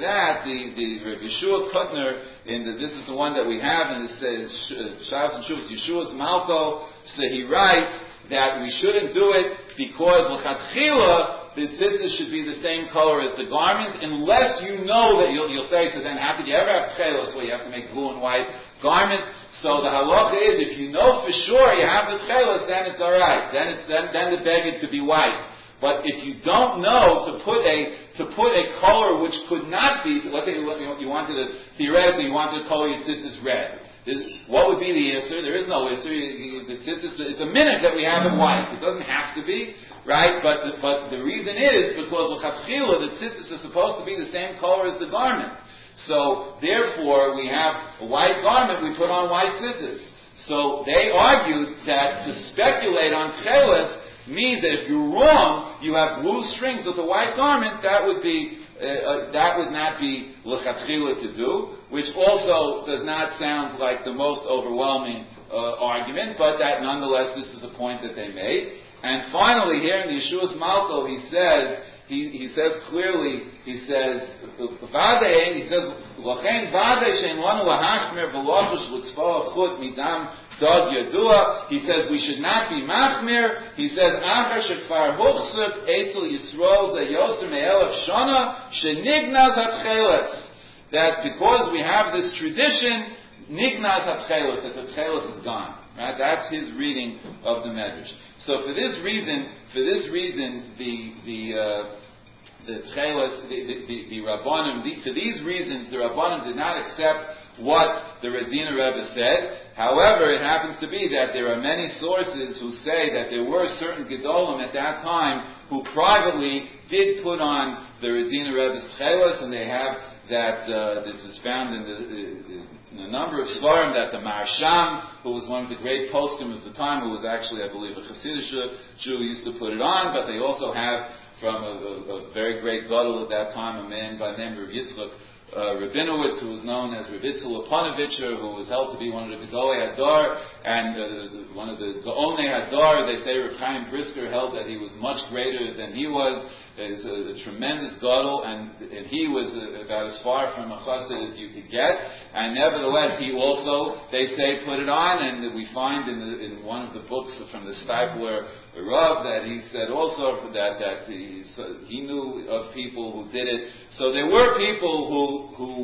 the Rav Yeshua Kutner, this is the one that we have, and it says Shavs and Shuvas Yeshua's Malko. So he writes that we shouldn't do it because l'chatchila the tzitzis should be the same color as the garment, unless you know that you'll say, so then how could you ever have tchelos where you have to make blue and white garment? So the halacha is, if you know for sure you have the tchelos, then it's alright. Then the beged could be white. But if you don't know to put a color which could not be, let's say you wanted to, theoretically you wanted to color your tzitzis red. What would be the issur? There is no issur. The tzitzis, it's a minute that we have it white. It doesn't have to be, right? But the reason is because l'chatchila, the tzitzis are supposed to be the same color as the garment. So therefore, we have a white garment, we put on white tzitzis. So they argued that to speculate on tcheles means that if you're wrong, you have blue strings with a white garment, that would not be l'chatchila to do, which also does not sound like the most overwhelming argument, but that nonetheless this is a point that they made. And finally, here in the Yeshua's Malko, he says clearly, he says, L'chein vadei shein lanu lahachmir v'lochush l'tzvah chut midam dod yadua. He says we should not be machmir. He says achar shekfar huchsuk etzel Yisrael ze yoser me'elef shana shenignaz hatcheles. That because we have this tradition, nignaz hatcheles, that the tcheles is gone. Right? That's his reading of the Medrash. So for this reason, the tcheles, the Rabbanim, for these reasons, the Rabbanim did not accept what the Radziner Rebbe said. However, it happens to be that there are many sources who say that there were certain Gedolim at that time who privately did put on the Radziner Rebbe's tcheles, and they have that, this is found in a number of Svarim, that the Marsham, who was one of the great poskim of the time, who was actually, I believe, a Hasidic Jew, used to put it on, but they also have from a very great gadol at that time, a man by the name of Yitzchak Rabinowitz, who was known as Ravitzel Aponovitcher, who was held to be one of the Gedolei Hadar, and one of the Gaonei Hadar. They say Reb Chaim Brisker held that he was much greater than he was. He's a tremendous gadol, and he was about as far from a chassid as you could get. And nevertheless, he also, they say, put it on, and we find in one of the books from the Steipler Rav that he said also that he knew of people who did it. So there were people who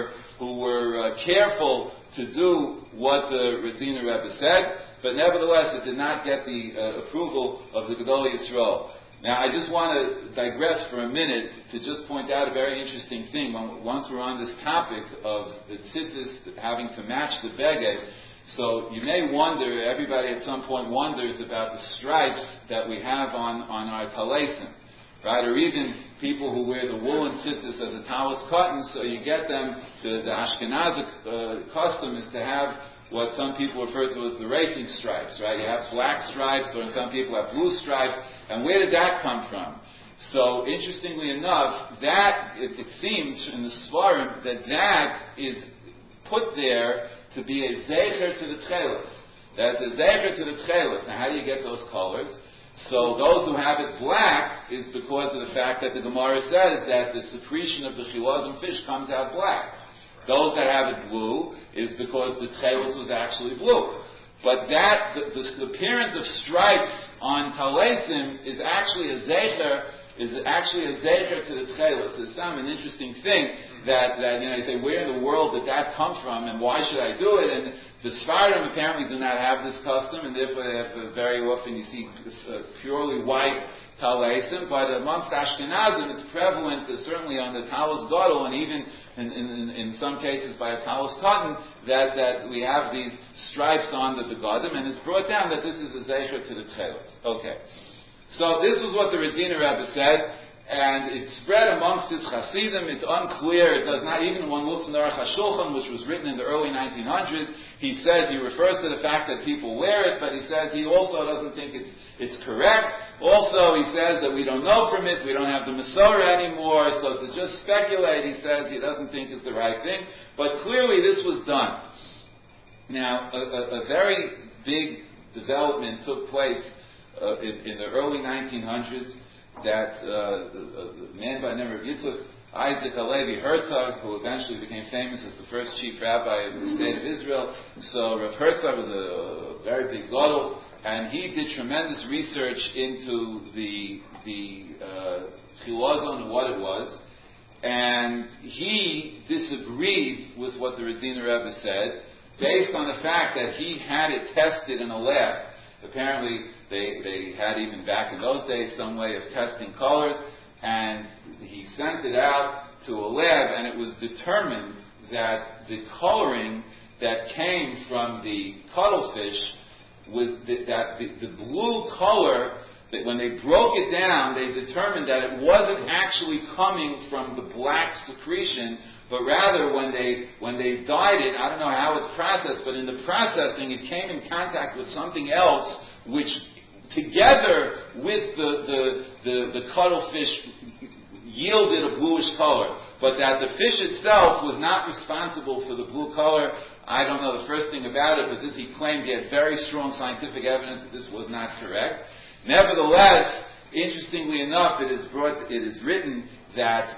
were careful to do what the Radziner Rebbe said, but nevertheless, it did not get the approval of the Gedolei Yisrael. Now, I just want to digress for a minute to just point out a very interesting thing. Once we're on this topic of the tzitzis having to match the beged, so you may wonder, everybody at some point wonders about the stripes that we have on our talesim, right? Or even people who wear the woolen tzitzis as a talis cotton, so you get them, the Ashkenazic custom is to have what some people refer to as the racing stripes, right? You have black stripes, or some people have blue stripes, and where did that come from? So, interestingly enough, that, it seems in the Svarim, that is put there to be a zecher to the tcheles. That the zecher to the tcheles. Now, how do you get those colors? So, those who have it black is because of the fact that the Gemara says that the secretion of the chilazim fish comes out black. Those that have it blue is because the tcheles was actually blue. But that, the appearance of stripes on talesim is actually a zecher to the tcheles. It's an interesting thing that you say, where in the world did that come from, and why should I do it? And the Sfardim apparently do not have this custom, and therefore they have very often you see purely white talesim, but amongst Ashkenazim it's prevalent, certainly on the talis gadol, and even in some cases by a talis cotton, that we have these stripes on the begadim, and it's brought down that this is a zecher to the tcheles. Okay. So this was what the Radziner Rebbe said, and it's spread amongst his Hasidim. It's unclear. It does not, even when one looks in the Aruch HaShulchan, which was written in the early 1900s, he refers to the fact that people wear it, but he says he also doesn't think it's correct. Also, he says that we don't know from it, we don't have the Masorah anymore, so to just speculate, he says he doesn't think it's the right thing. But clearly this was done. Now, a very big development took place in the early 1900s, that a man by the name of Yitzchak Isaac Halevi Herzog, who eventually became famous as the first chief rabbi of the state of Israel. So Rav Herzog was a very big gadol, and he did tremendous research into the chilazon and what it was. And he disagreed with what the Radziner Rebbe said, based on the fact that he had it tested in a lab. Apparently, they had, even back in those days, some way of testing colors, and he sent it out to a lab, and it was determined that the coloring that came from the cuttlefish was that the blue color, that when they broke it down, they determined that it wasn't actually coming from the black secretion, but rather when they dyed it, I don't know how it's processed, but in the processing it came in contact with something else, which together with the cuttlefish yielded a bluish color. But that the fish itself was not responsible for the blue color. I don't know the first thing about it, but this he claimed he had very strong scientific evidence that this was not correct. Nevertheless, interestingly enough, it is written that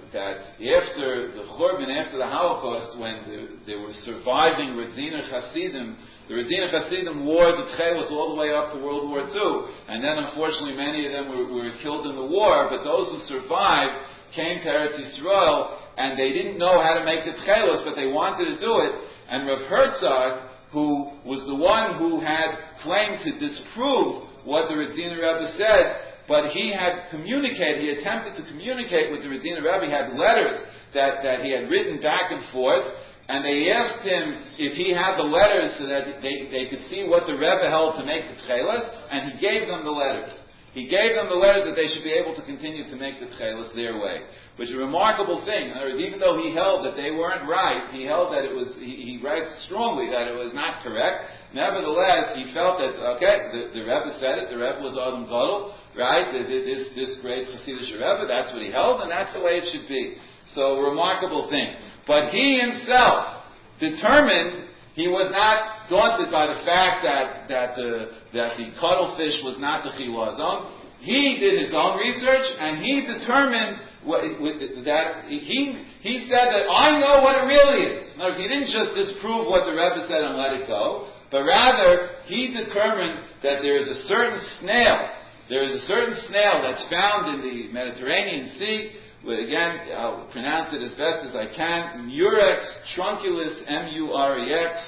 after the Churban, after the Holocaust, when there were surviving Radziner Hasidim, the Radziner Hasidim wore the tchelos all the way up to World War II, and then unfortunately many of them were killed in the war, but those who survived came to Eretz Yisrael, and they didn't know how to make the tchelos, but they wanted to do it, and Rav Herzog, who was the one who had claimed to disprove what the Radziner Rebbe said, but he had communicated, he attempted to communicate with the Radziner Rebbe. He had letters that he had written back and forth, and they asked him if he had the letters so that they could see what the Rebbe held to make the tchelas, and he gave them the letters. He gave them the letters that they should be able to continue to make the tchelas their way. Which is a remarkable thing. In other words, even though he held that they weren't right, he held that it was, he writes strongly that it was not correct. Nevertheless, he felt that, okay, the Rebbe said it, the Rebbe was Adam Gadol, right? This great Hasidic Rebbe, that's what he held, and that's the way it should be. So, remarkable thing. But he himself determined, he was not daunted by the fact that the cuttlefish was not the chilazon. He did his own research, and he determined that he said that I know what it really is. In other words, he didn't just disprove what the Rebbe said and let it go, but rather he determined that there is a certain snail. There is a certain snail that's found in the Mediterranean Sea. Again, I'll pronounce it as best as I can. Murex trunculus, M-U-R-E-X,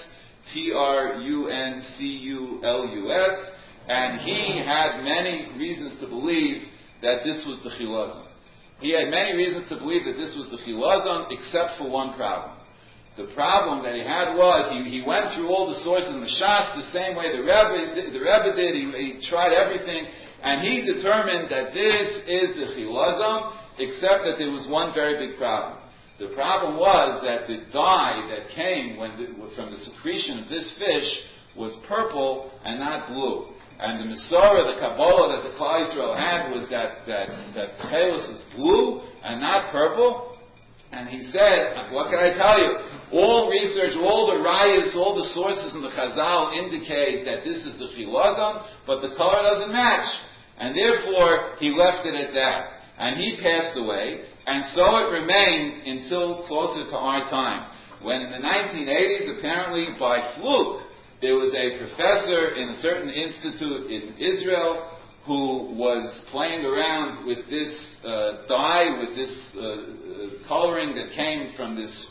T-R-U-N-C-U-L-U-S, and he had many reasons to believe that this was the chilazon. He had many reasons to believe that this was the chilazon, except for one problem. The problem that he had was, he went through all the sources in the Shas the same way the Rebbe did. He tried everything, and he determined that this is the chilazon, except that there was one very big problem. The problem was that the dye that came from the secretion of this fish was purple and not blue. And the Masorah, the Kabbalah that the Klal Yisrael had was that tchelos is blue and not purple. And he said, what can I tell you? All research, all the rayas, all the sources in the Chazal indicate that this is the chilazon, but the color doesn't match. And therefore, he left it at that. And he passed away, and so it remained until closer to our time. When in the 1980s, apparently by fluke, there was a professor in a certain institute in Israel who was playing around with this dye, with this coloring that came from these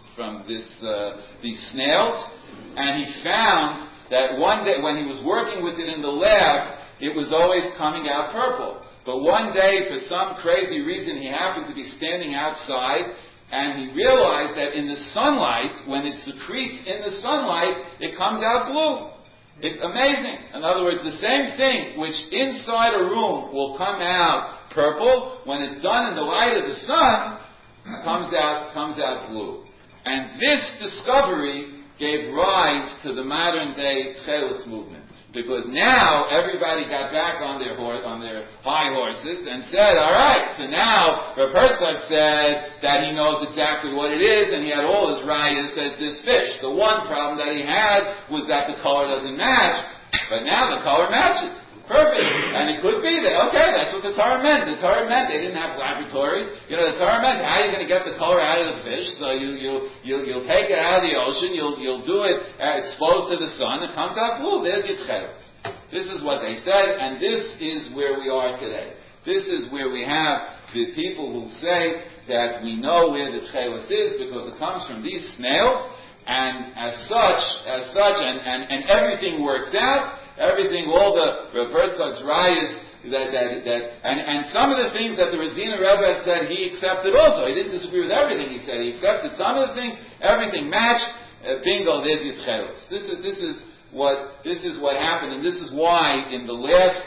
snails, and he found that one day when he was working with it in the lab, it was always coming out purple. But one day, for some crazy reason, he happened to be standing outside, and he realized that in the sunlight, when it secretes in the sunlight, it comes out blue. It's amazing. In other words, the same thing which inside a room will come out purple, when it's done in the light of the sun, comes out blue. And this discovery gave rise to the modern day Tchelos movement. Because now everybody got back on their high horses and said, all right, so now Rav Herzog said that he knows exactly what it is, and he had all his rayas as this fish. The one problem that he had was that the color doesn't match, but now the color matches. Perfect. And it could be that, okay, that's what the Torah meant. The Torah meant they didn't have laboratories. The Torah meant how are you going to get the color out of the fish? So you'll take it out of the ocean, you'll do it exposed to the sun, it comes out blue. There's your tchelos. This is what they said, and this is where we are today. This is where we have the people who say that we know where the tchelos is because it comes from these snails, and as such, and everything works out. Everything, all the Herzog's rayas and some of the things that the Radziner Rebbe had said, he accepted also. He didn't disagree with everything he said. He accepted some of the things. Everything matched. Bingo, there's your tchelos. This is what happened, and this is why in the last,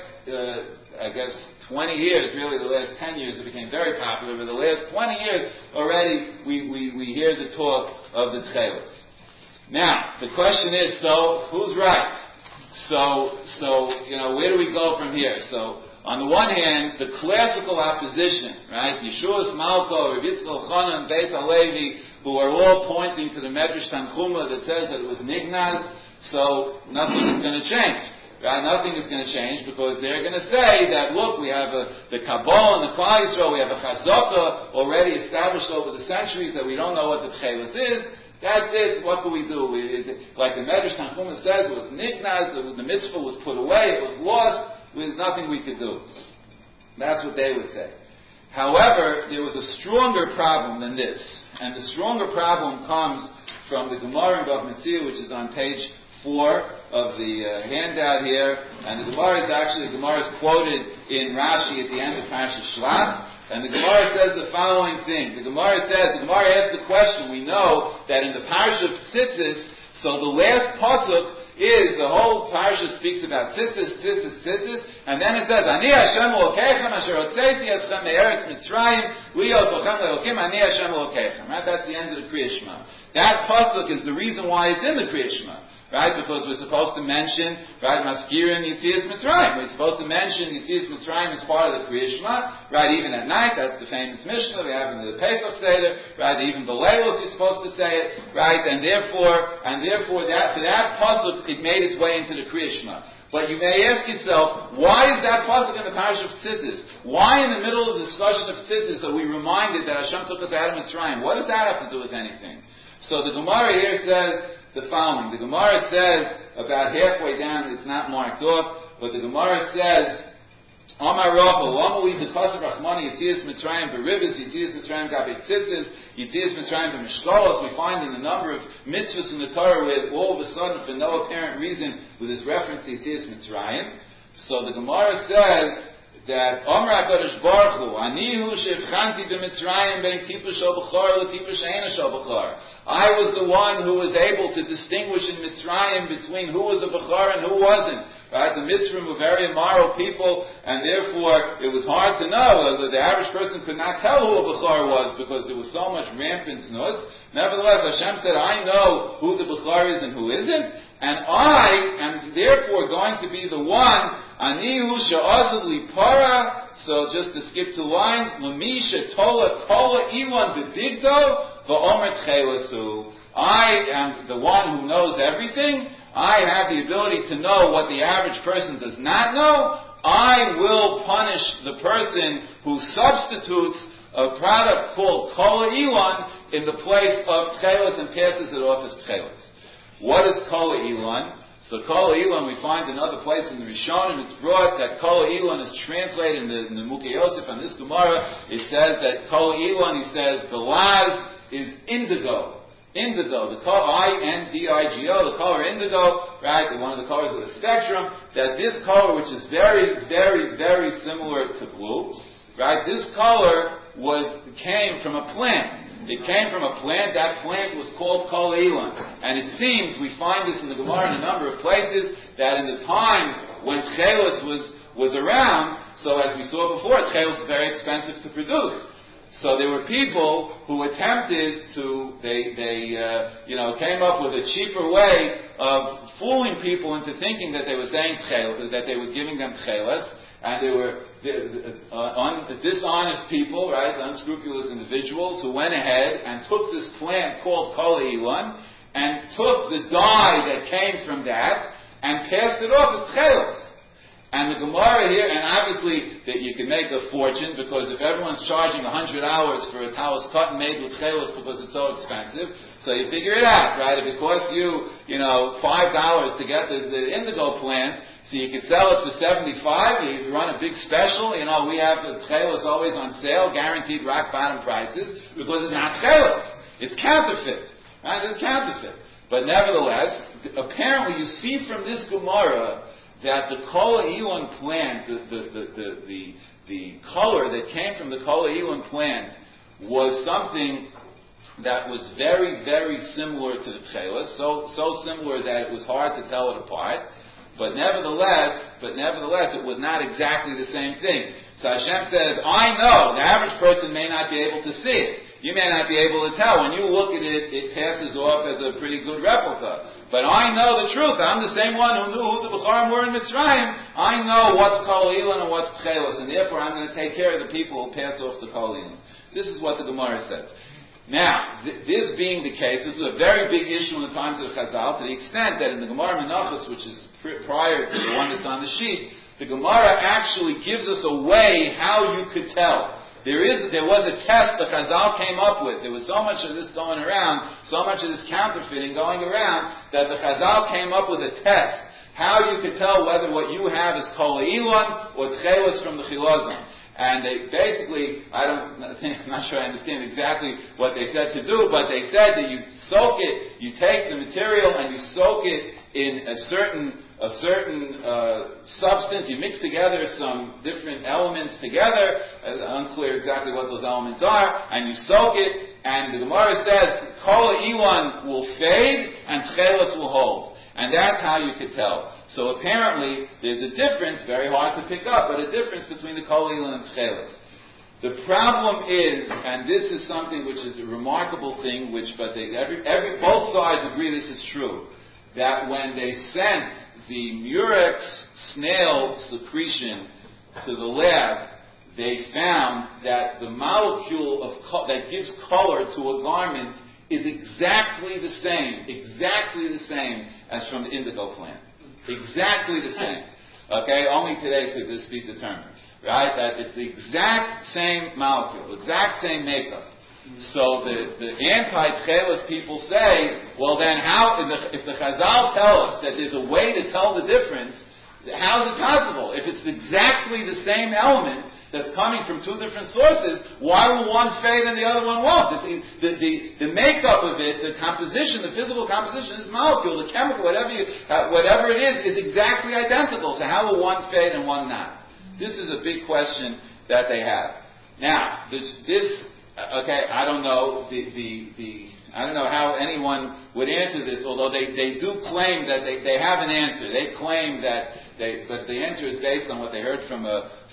20 years, really the last 10 years, it became very popular. But the last 20 years already, we hear the talk of the tchelos. Now, the question is, so who's right? So where do we go from here? So, on the one hand, the classical opposition, right? Yeshua Malko, Rav Yitzchak Elchanan, Beis Halevi, who are all pointing to the Medrash Tanchuma that says that it was Nignaz, so nothing is going to change. Right? Nothing is going to change because they're going to say that, look, we have the Kabbalah and the Klal Yisrael, we have a Chazaka already established over the centuries that we don't know what the Tchelos is. That's it. What do we do? Like the Medrash Tanchuma says, it was nignaz, the mitzvah was put away, it was lost, there's nothing we could do. That's what they would say. However, there was a stronger problem than this. And the stronger problem comes from the Gemara in Bava Metzia, which is on page 4 of the handout here. And the Gemara is quoted in Rashi at the end of Parashat Shlach. And the Gemara says the following thing. The Gemara asks the question. We know that in the Parasha of Tzitzis, so the last pasuk is, the whole Parasha speaks about Tzitzis, and then it says, Ani Hashem Elokechem asher hotzeiti eschem me'eretz Mitzrayim, li'os lochem le'elokim, Ani Hashem Elokechem. Right? That's the end of the Kriya Shema. That pasuk is the reason why it's in the Kriya Shema. Right? Because we're supposed to mention, right, Maskirin Yitzias Mitzrayim. We're supposed to mention Yitzias Mitzrayim as part of the Kriya Shema, right, even at night. That's the famous Mishnah we have in the Pesach Seder, right, even the Leilos you're supposed to say it, right, and therefore that pasuk, it made its way into the Kriya Shema. But you may ask yourself, why is that pasuk in the parish of Tzitzis? Why in the middle of the discussion of Tzitzis are we reminded that Hashem took us out of Mitzrayim? What does that have to do with anything? So the Gemara here says the following. The Gemara says, about halfway down, it's not marked off, but the Gemara says, Amar Rava, Lama we because of Rachmani, Yitzias Mitzrayim Beribis, Yitzias Mitzrayim Gabe Tzitzis, Yitzias Mitzrayim B'Mishkolos. We find in the number of mitzvahs in the Torah where all of a sudden, for no apparent reason, with this reference to Yitzias Mitzrayim. So the Gemara says that Amar HaKadosh Baruch Hu, Anihu shevchanti b'Mitzrayim ben tipa shel b'chor l'tipa she'ena shel b'chor. I was the one who was able to distinguish in Mitzrayim between who was a b'chor and who wasn't. Right? The Mitzrayim were very immoral people, and therefore it was hard to know. The average person could not tell who a b'chor was because there was so much rampant snus. Nevertheless, Hashem said, I know who the b'chor is and who isn't, and I am therefore going to be the one, Anihu she'azad li para, so just to skip 2 lines, L'mi she'tola kola ilan b'digdo v'omer tchelasu. I am the one who knows everything. I have the ability to know what the average person does not know. I will punish the person who substitutes a product called kola ilan in the place of tchelas and passes it off as tchelas. What is kola ilan? So kola ilan we find in other places in the Rishonim. It's brought that kola ilan is translated in the Mukei Yosef on this Gemara. It says that kola ilan, he says, the laz is indigo. Indigo, the color I-N-D-I-G-O, the color indigo, right, one of the colors of the spectrum, that this color, which is very, very, very similar to blue, right, this color came from a plant. It came from a plant. That plant was called kola ilan. And it seems, we find this in the Gemara in a number of places, that in the times when tchelos was around, so as we saw before, tchelos is very expensive to produce. So there were people who attempted to, they came up with a cheaper way of fooling people into thinking that they were saying tchelos, that they were giving them tchelos, and they were dishonest people, right, unscrupulous individuals who went ahead and took this plant called kola ilan and took the dye that came from that and passed it off as tchelos. And the Gemara here, and obviously that you can make a fortune, because if everyone's charging $100 for a talis cotton made with chelos because it's so expensive, so you figure it out, right? If it costs you, $5 to get the indigo plant, so you could sell it for $75, you run a big special, we have the chelos always on sale, guaranteed rock bottom prices, because it's not chelos. It's counterfeit. Right? It's counterfeit. But nevertheless, apparently you see from this Gemara that the Kol Elon plant, the color that came from the Kol Elon plant was something that was very, very similar to the Tchelas, so similar that it was hard to tell it apart. But nevertheless, it was not exactly the same thing. So Hashem says, I know, the average person may not be able to see it. You may not be able to tell. When you look at it, it passes off as a pretty good replica. But I know the truth. I'm the same one who knew who the Becharim were in Mitzrayim. I know what's Kol Elon and what's Tchelos, and therefore I'm going to take care of the people who pass off the Kol Elon. This is what the Gemara says. Now, this being the case, this is a very big issue in the times of the Chazal, to the extent that in the Gemara Menachos, which is prior to the one that's on the sheet, the Gemara actually gives us a way how you could tell. There was a test the Chazal came up with. There was so much of this going around, so much of this counterfeiting going around, that the Chazal came up with a test. How you could tell whether what you have is Kol Elon or Tchelos from the Chilazim. And they basically, I'm not sure I understand exactly what they said to do, but they said that you soak it, you take the material and you soak it in a certain substance. You mix together some different elements together. Unclear exactly what those elements are, and you soak it. And the Gemara says, Kol Elon will fade and Tchelos will hold. And that's how you could tell. So apparently, there's a difference, very hard to pick up, but a difference between the Kol Elon and Tchelos. The problem is, and this is something which is a remarkable thing, both sides agree this is true, that when they sent the Murex snail secretion to the lab, they found that the molecule that gives color to a garment is exactly the same as from the indigo plant. Exactly the same. Okay? Only today could this be determined. Right? That it's the exact same molecule, exact same makeup. So the anti-Tchelos people say, well then how, if the Chazal tell us that there's a way to tell the difference, how is it possible? If it's exactly the same element that's coming from two different sources, why will one fade and the other one won't? The makeup of it, the composition, the physical composition of this molecule, the chemical, whatever it is exactly identical. So how will one fade and one not? This is a big question that they have. Now, okay, I don't know I don't know how anyone would answer this, although they do claim that they have an answer. They claim but the answer is based on what they heard from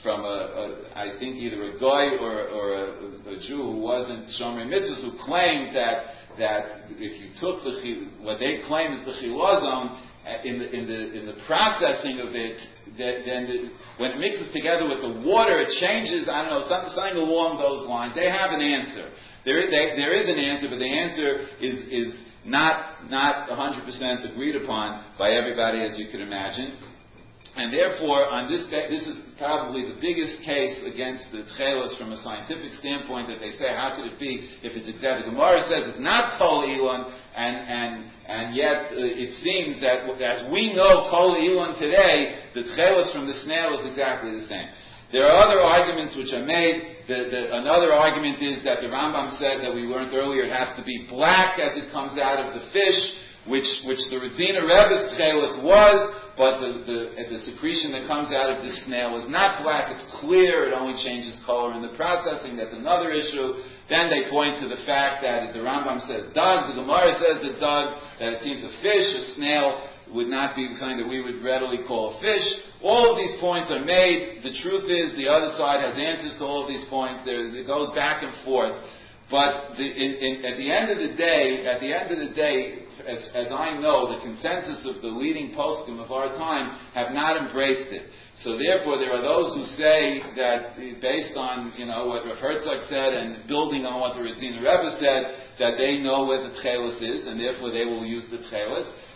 I think either a guy or a Jew who wasn't Shomer Mitzvahs, who claimed that if you took what they claim is the chilazon, in the processing of it, then when it mixes together with the water, it changes. I don't know, something along those lines. They have an answer. There is an answer, but the answer is not 100% agreed upon by everybody, as you can imagine. And therefore, on this is probably the biggest case against the Tchelos from a scientific standpoint, that they say, how could it be if it's exactly? The Gemara says it's not Kol Elon, and yet it seems that as we know Kol Elon today, the Tchelos from the snail is exactly the same. There are other arguments which are made. Another argument is that the Rambam said that we learned earlier, it has to be black as it comes out of the fish, which the Radzina Rebbe's Tchelos was. But the secretion that comes out of this snail is not black, it's clear, it only changes color in the processing. That's another issue. Then they point to the fact that the Rambam says dog, the Gemara says that it seems a fish, a snail would not be something that we would readily call a fish. All of these points are made. The truth is the other side has answers to all of these points. It goes back and forth. But at the end of the day, as I know, the consensus of the leading poskim of our time have not embraced it. So therefore, there are those who say that, based on what Rav Herzog said and building on what the Radzina Rebbe said, that they know where the Tchelos is, and therefore they will use the Tchelos.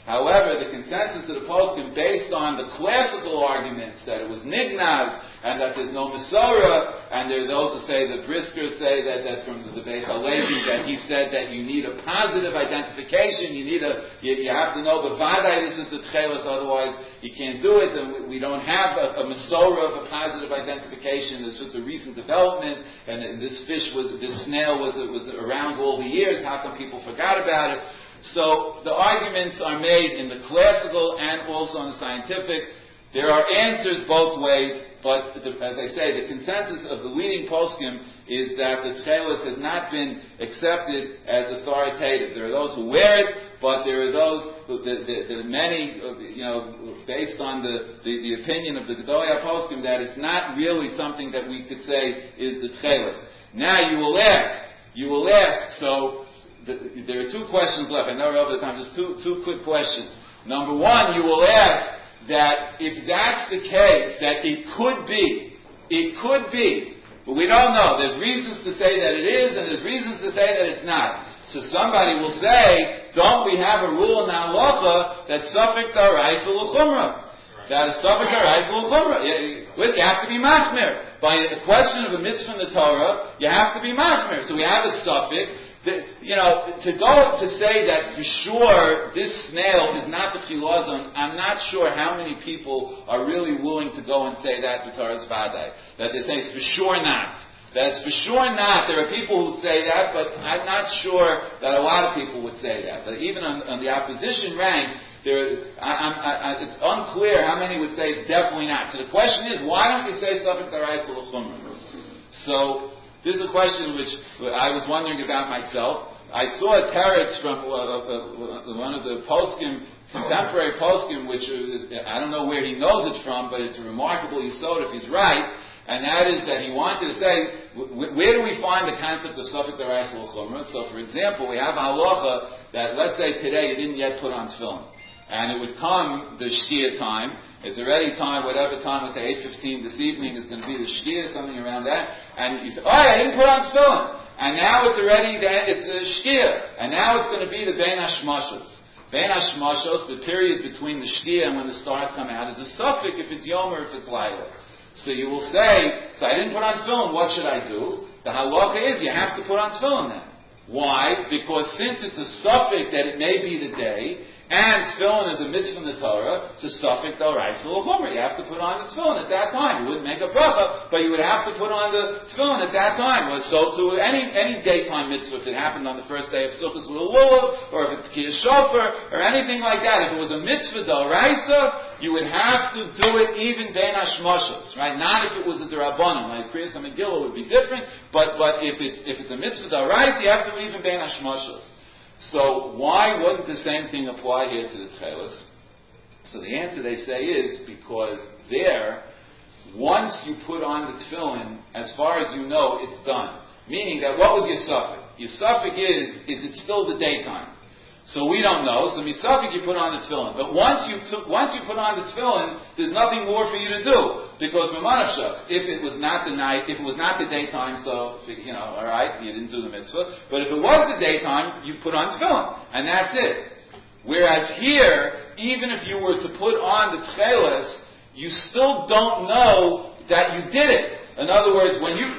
However, the consensus of the poskim, based on the classical arguments that it was nignaz, and that there's no Masorah, and there are those who say, the Briskers say that from the Beit HaLevi, that he said that you need a positive identification, you have to know, but Vadai, this is the Tchelis, otherwise you can't do it, and we don't have a Masorah of a positive identification, it's just a recent development, and this snail was around all the years, how come people forgot about it? So the arguments are made in the classical and also in the scientific. There are answers both ways, but as I say, the consensus of the leading poskim is that the tchelis has not been accepted as authoritative. There are those who wear it, but there are those, there are many, based on the opinion of the Gedolei poskim, that it's not really something that we could say is the tchelis. Now you will ask, so there are two questions left. I know we're over the time. Just two quick questions. Number one, you will ask that if that's the case, that it could be, but we don't know. There's reasons to say that it is, and there's reasons to say that it's not. So somebody will say, don't we have a rule in halacha that suffik d'oraisa l'chumra? That is suffik d'oraisa l'chumra. You have to be machmir. By the question of a mitzvah in the Torah, you have to be machmir. So we have a suffik. To go to say that for sure this snail is not the chilazon, I'm not sure how many people are really willing to go and say that to Torah's Vadai. That they say it's for sure not. That's for sure not. There are people who say that, but I'm not sure that a lot of people would say that. But even on the opposition ranks, it's unclear how many would say definitely not. So the question is, why don't you say suffik d'oraisa l'chumra? So this is a question which I was wondering about myself. I saw a teretz from one of the poskim, contemporary poskim, which is, I don't know where he knows it from, but it's a remarkable yisod if he's right, and that is that he wanted to say, where do we find the concept of suffik d'oraisa l'chumra? So, for example, we have a halacha that, let's say today you didn't yet put on tefillin, and it would come the shkia time. It's already time, whatever time, let's say 8:15 this evening is going to be the shkia, something around that. And you say, I didn't put on tefillin. And now it's already, it's a shkia. And now it's going to be the bein hashmashos. Bein hashmashos, the period between the shkia and when the stars come out, is a suffix if it's yom or if it's laila. So you will say, so I didn't put on tefillin, what should I do? The halacha is, you have to put on tefillin then. Why? Because since it's a suffix that it may be the day, and tefillin is a mitzvah in the Torah, it's a suffix d'oraisa l'chumra. You have to put on the tefillin at that time. You wouldn't make a bracha, but you would have to put on the tefillin at that time. So to any daytime mitzvah, if it happened on the first day of Sukkot with a lulav, or if it's Kiyah Shofar, or anything like that, if it was a mitzvah d'oraisa, you would have to do it even bein hashmashos, right? Not if it was a d'rabbanan, like Kriyas HaMegillah would be different, but if it's a mitzvah d'oraisa, you have to do it even bein hashmashos. So why wouldn't the same thing apply here to the tchelis? So the answer they say is because there, once you put on the tefillin, as far as you know, it's done. Meaning that what was your suffix? Your suffix is it still the daytime? So we don't know. So misafik you put on the tefillin. But once you put on the tefillin, there's nothing more for you to do. Because Mamanavshach, if it was not the night, if it was not the daytime, so, alright, you didn't do the mitzvah. But if it was the daytime, you put on tefillin. And that's it. Whereas here, even if you were to put on the tchelis, you still don't know that you did it. In other words,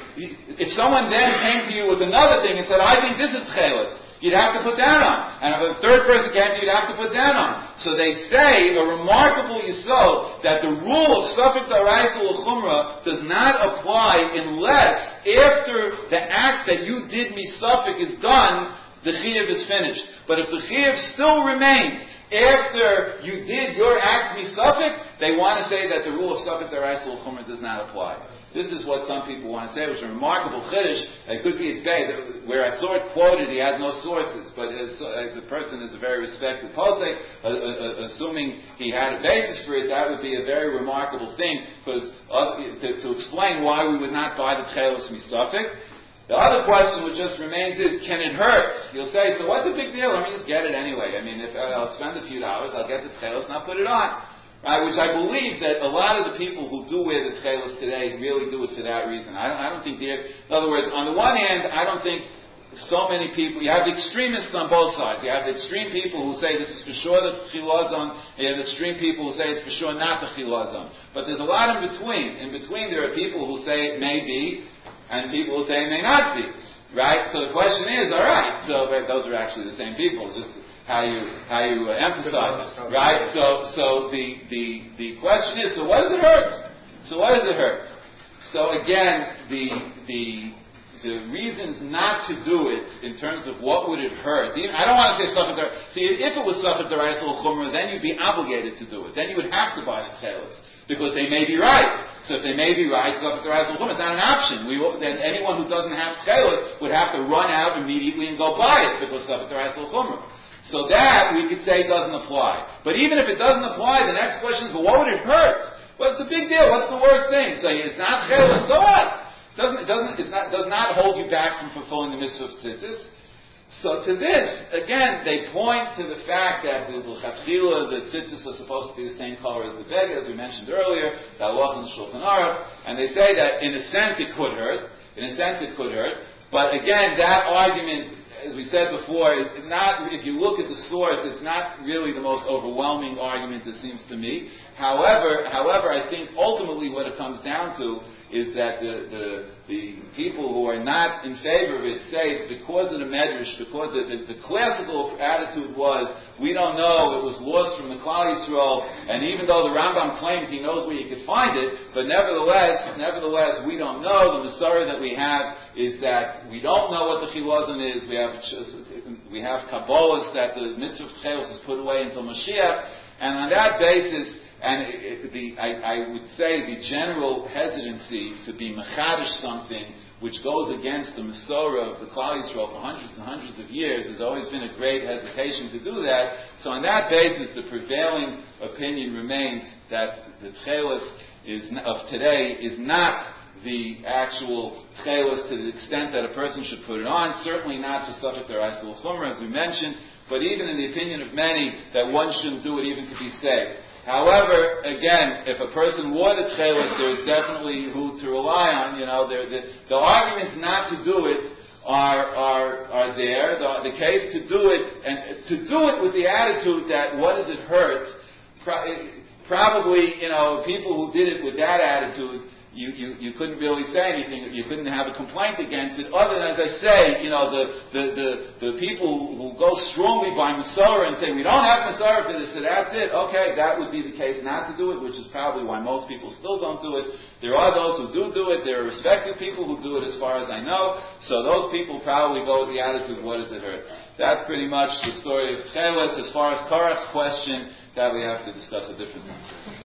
if someone then came to you with another thing and said, I think this is tchelis, you'd have to put that on. And if a third person came to you, you'd have to put that on. So they say, a remarkable yisod, that the rule of suffik d'oraisa l'chumra does not apply unless after the act that you did misafik is done, the chiyuv is finished. But if the chiyuv still remains after you did your act misafik, they want to say that the rule of suffik d'oraisa l'chumra does not apply. This is what some people want to say, which is a remarkable chiddush. It could be it's bad. Where I saw it quoted, he had no sources, but the person is a very respected posek. Assuming he had a basis for it, that would be a very remarkable thing, because to explain why we would not buy the tchelis misafik. The other question which just remains is, can it hurt? You'll say, so what's the big deal? Let me just get it anyway. I mean, if I'll spend a few dollars, I'll get the tchelis and I'll put it on. Right, which I believe that a lot of the people who do wear the tchelis today really do it for that reason. I don't think in other words, on the one hand, I don't think so many people, you have the extremists on both sides. You have the extreme people who say this is for sure the chilazon, and you have the extreme people who say it's for sure not the chilazon. But there's a lot in between. In between there are people who say it may be, and people who say it may not be. Right? So the question is, alright, so those are actually the same people, just how you emphasize it. Right? So the question is, so what does it hurt? So again, the reasons not to do it in terms of what would it hurt. I don't want to say Safek D'Oraisa. See, if it was Safek D'Oraisa L'Chumrah, then you'd be obligated to do it. Then you would have to buy the chelas because they may be right. So if they may be right, Safek D'Oraisa L'Chumrah, it's not an option. Then anyone who doesn't have chelas would have to run out immediately and go buy it because Safek D'Oraisa L'Chumrah. So that we could say doesn't apply. But even if it doesn't apply, the next question is, well, what would it hurt? Well, it's a big deal. What's the worst thing? So it's not chelas, so what? Does not hold you back from fulfilling the mitzvah of tzitzis. So to this, again, they point to the fact that the tzitzis are supposed to be the same color as the bega, as we mentioned earlier, the halach and the Shulchan Aruch, and they say that in a sense it could hurt. But again, that argument, as we said before, is not, if you look at the source, it's not really the most overwhelming argument, it seems to me. However, I think ultimately what it comes down to is that the people who are not in favor of it say because of the medrash, because the classical attitude was, we don't know, it was lost from the Klal Yisrael, and even though the Rambam claims he knows where you could find it, but nevertheless, we don't know. The Masorah that we have is that we don't know what the chilazon is. We have Kabbalahs that the mitzvah of chelos is put away until Mashiach, and on that basis, and I would say the general hesitancy to be mechadish something which goes against the Masorah of the Klal Yisrael for hundreds and hundreds of years has always been a great hesitation to do that. So on that basis, the prevailing opinion remains that the tchelos of today is not the actual tchelos to the extent that a person should put it on. Certainly not for Safek D'Oraisa L'Chumrah, as we mentioned, but even in the opinion of many, that one shouldn't do it even to be safe. However, again, if a person wore the tchelos, there's definitely who to rely on. The arguments not to do it are there. The case to do it, and to do it with the attitude that what does it hurt? Probably, people who did it with that attitude, you couldn't really say anything. You couldn't have a complaint against it. Other than, as I say, the people who go strongly by Masorah and say we don't have Masorah for this, so that's it. Okay, that would be the case not to do it, which is probably why most people still don't do it. There are those who do it. There are respected people who do it, as far as I know. So those people probably go with the attitude, what does it hurt? That's pretty much the story of Tchelos. As far as Korach's question, that we have to discuss a different time.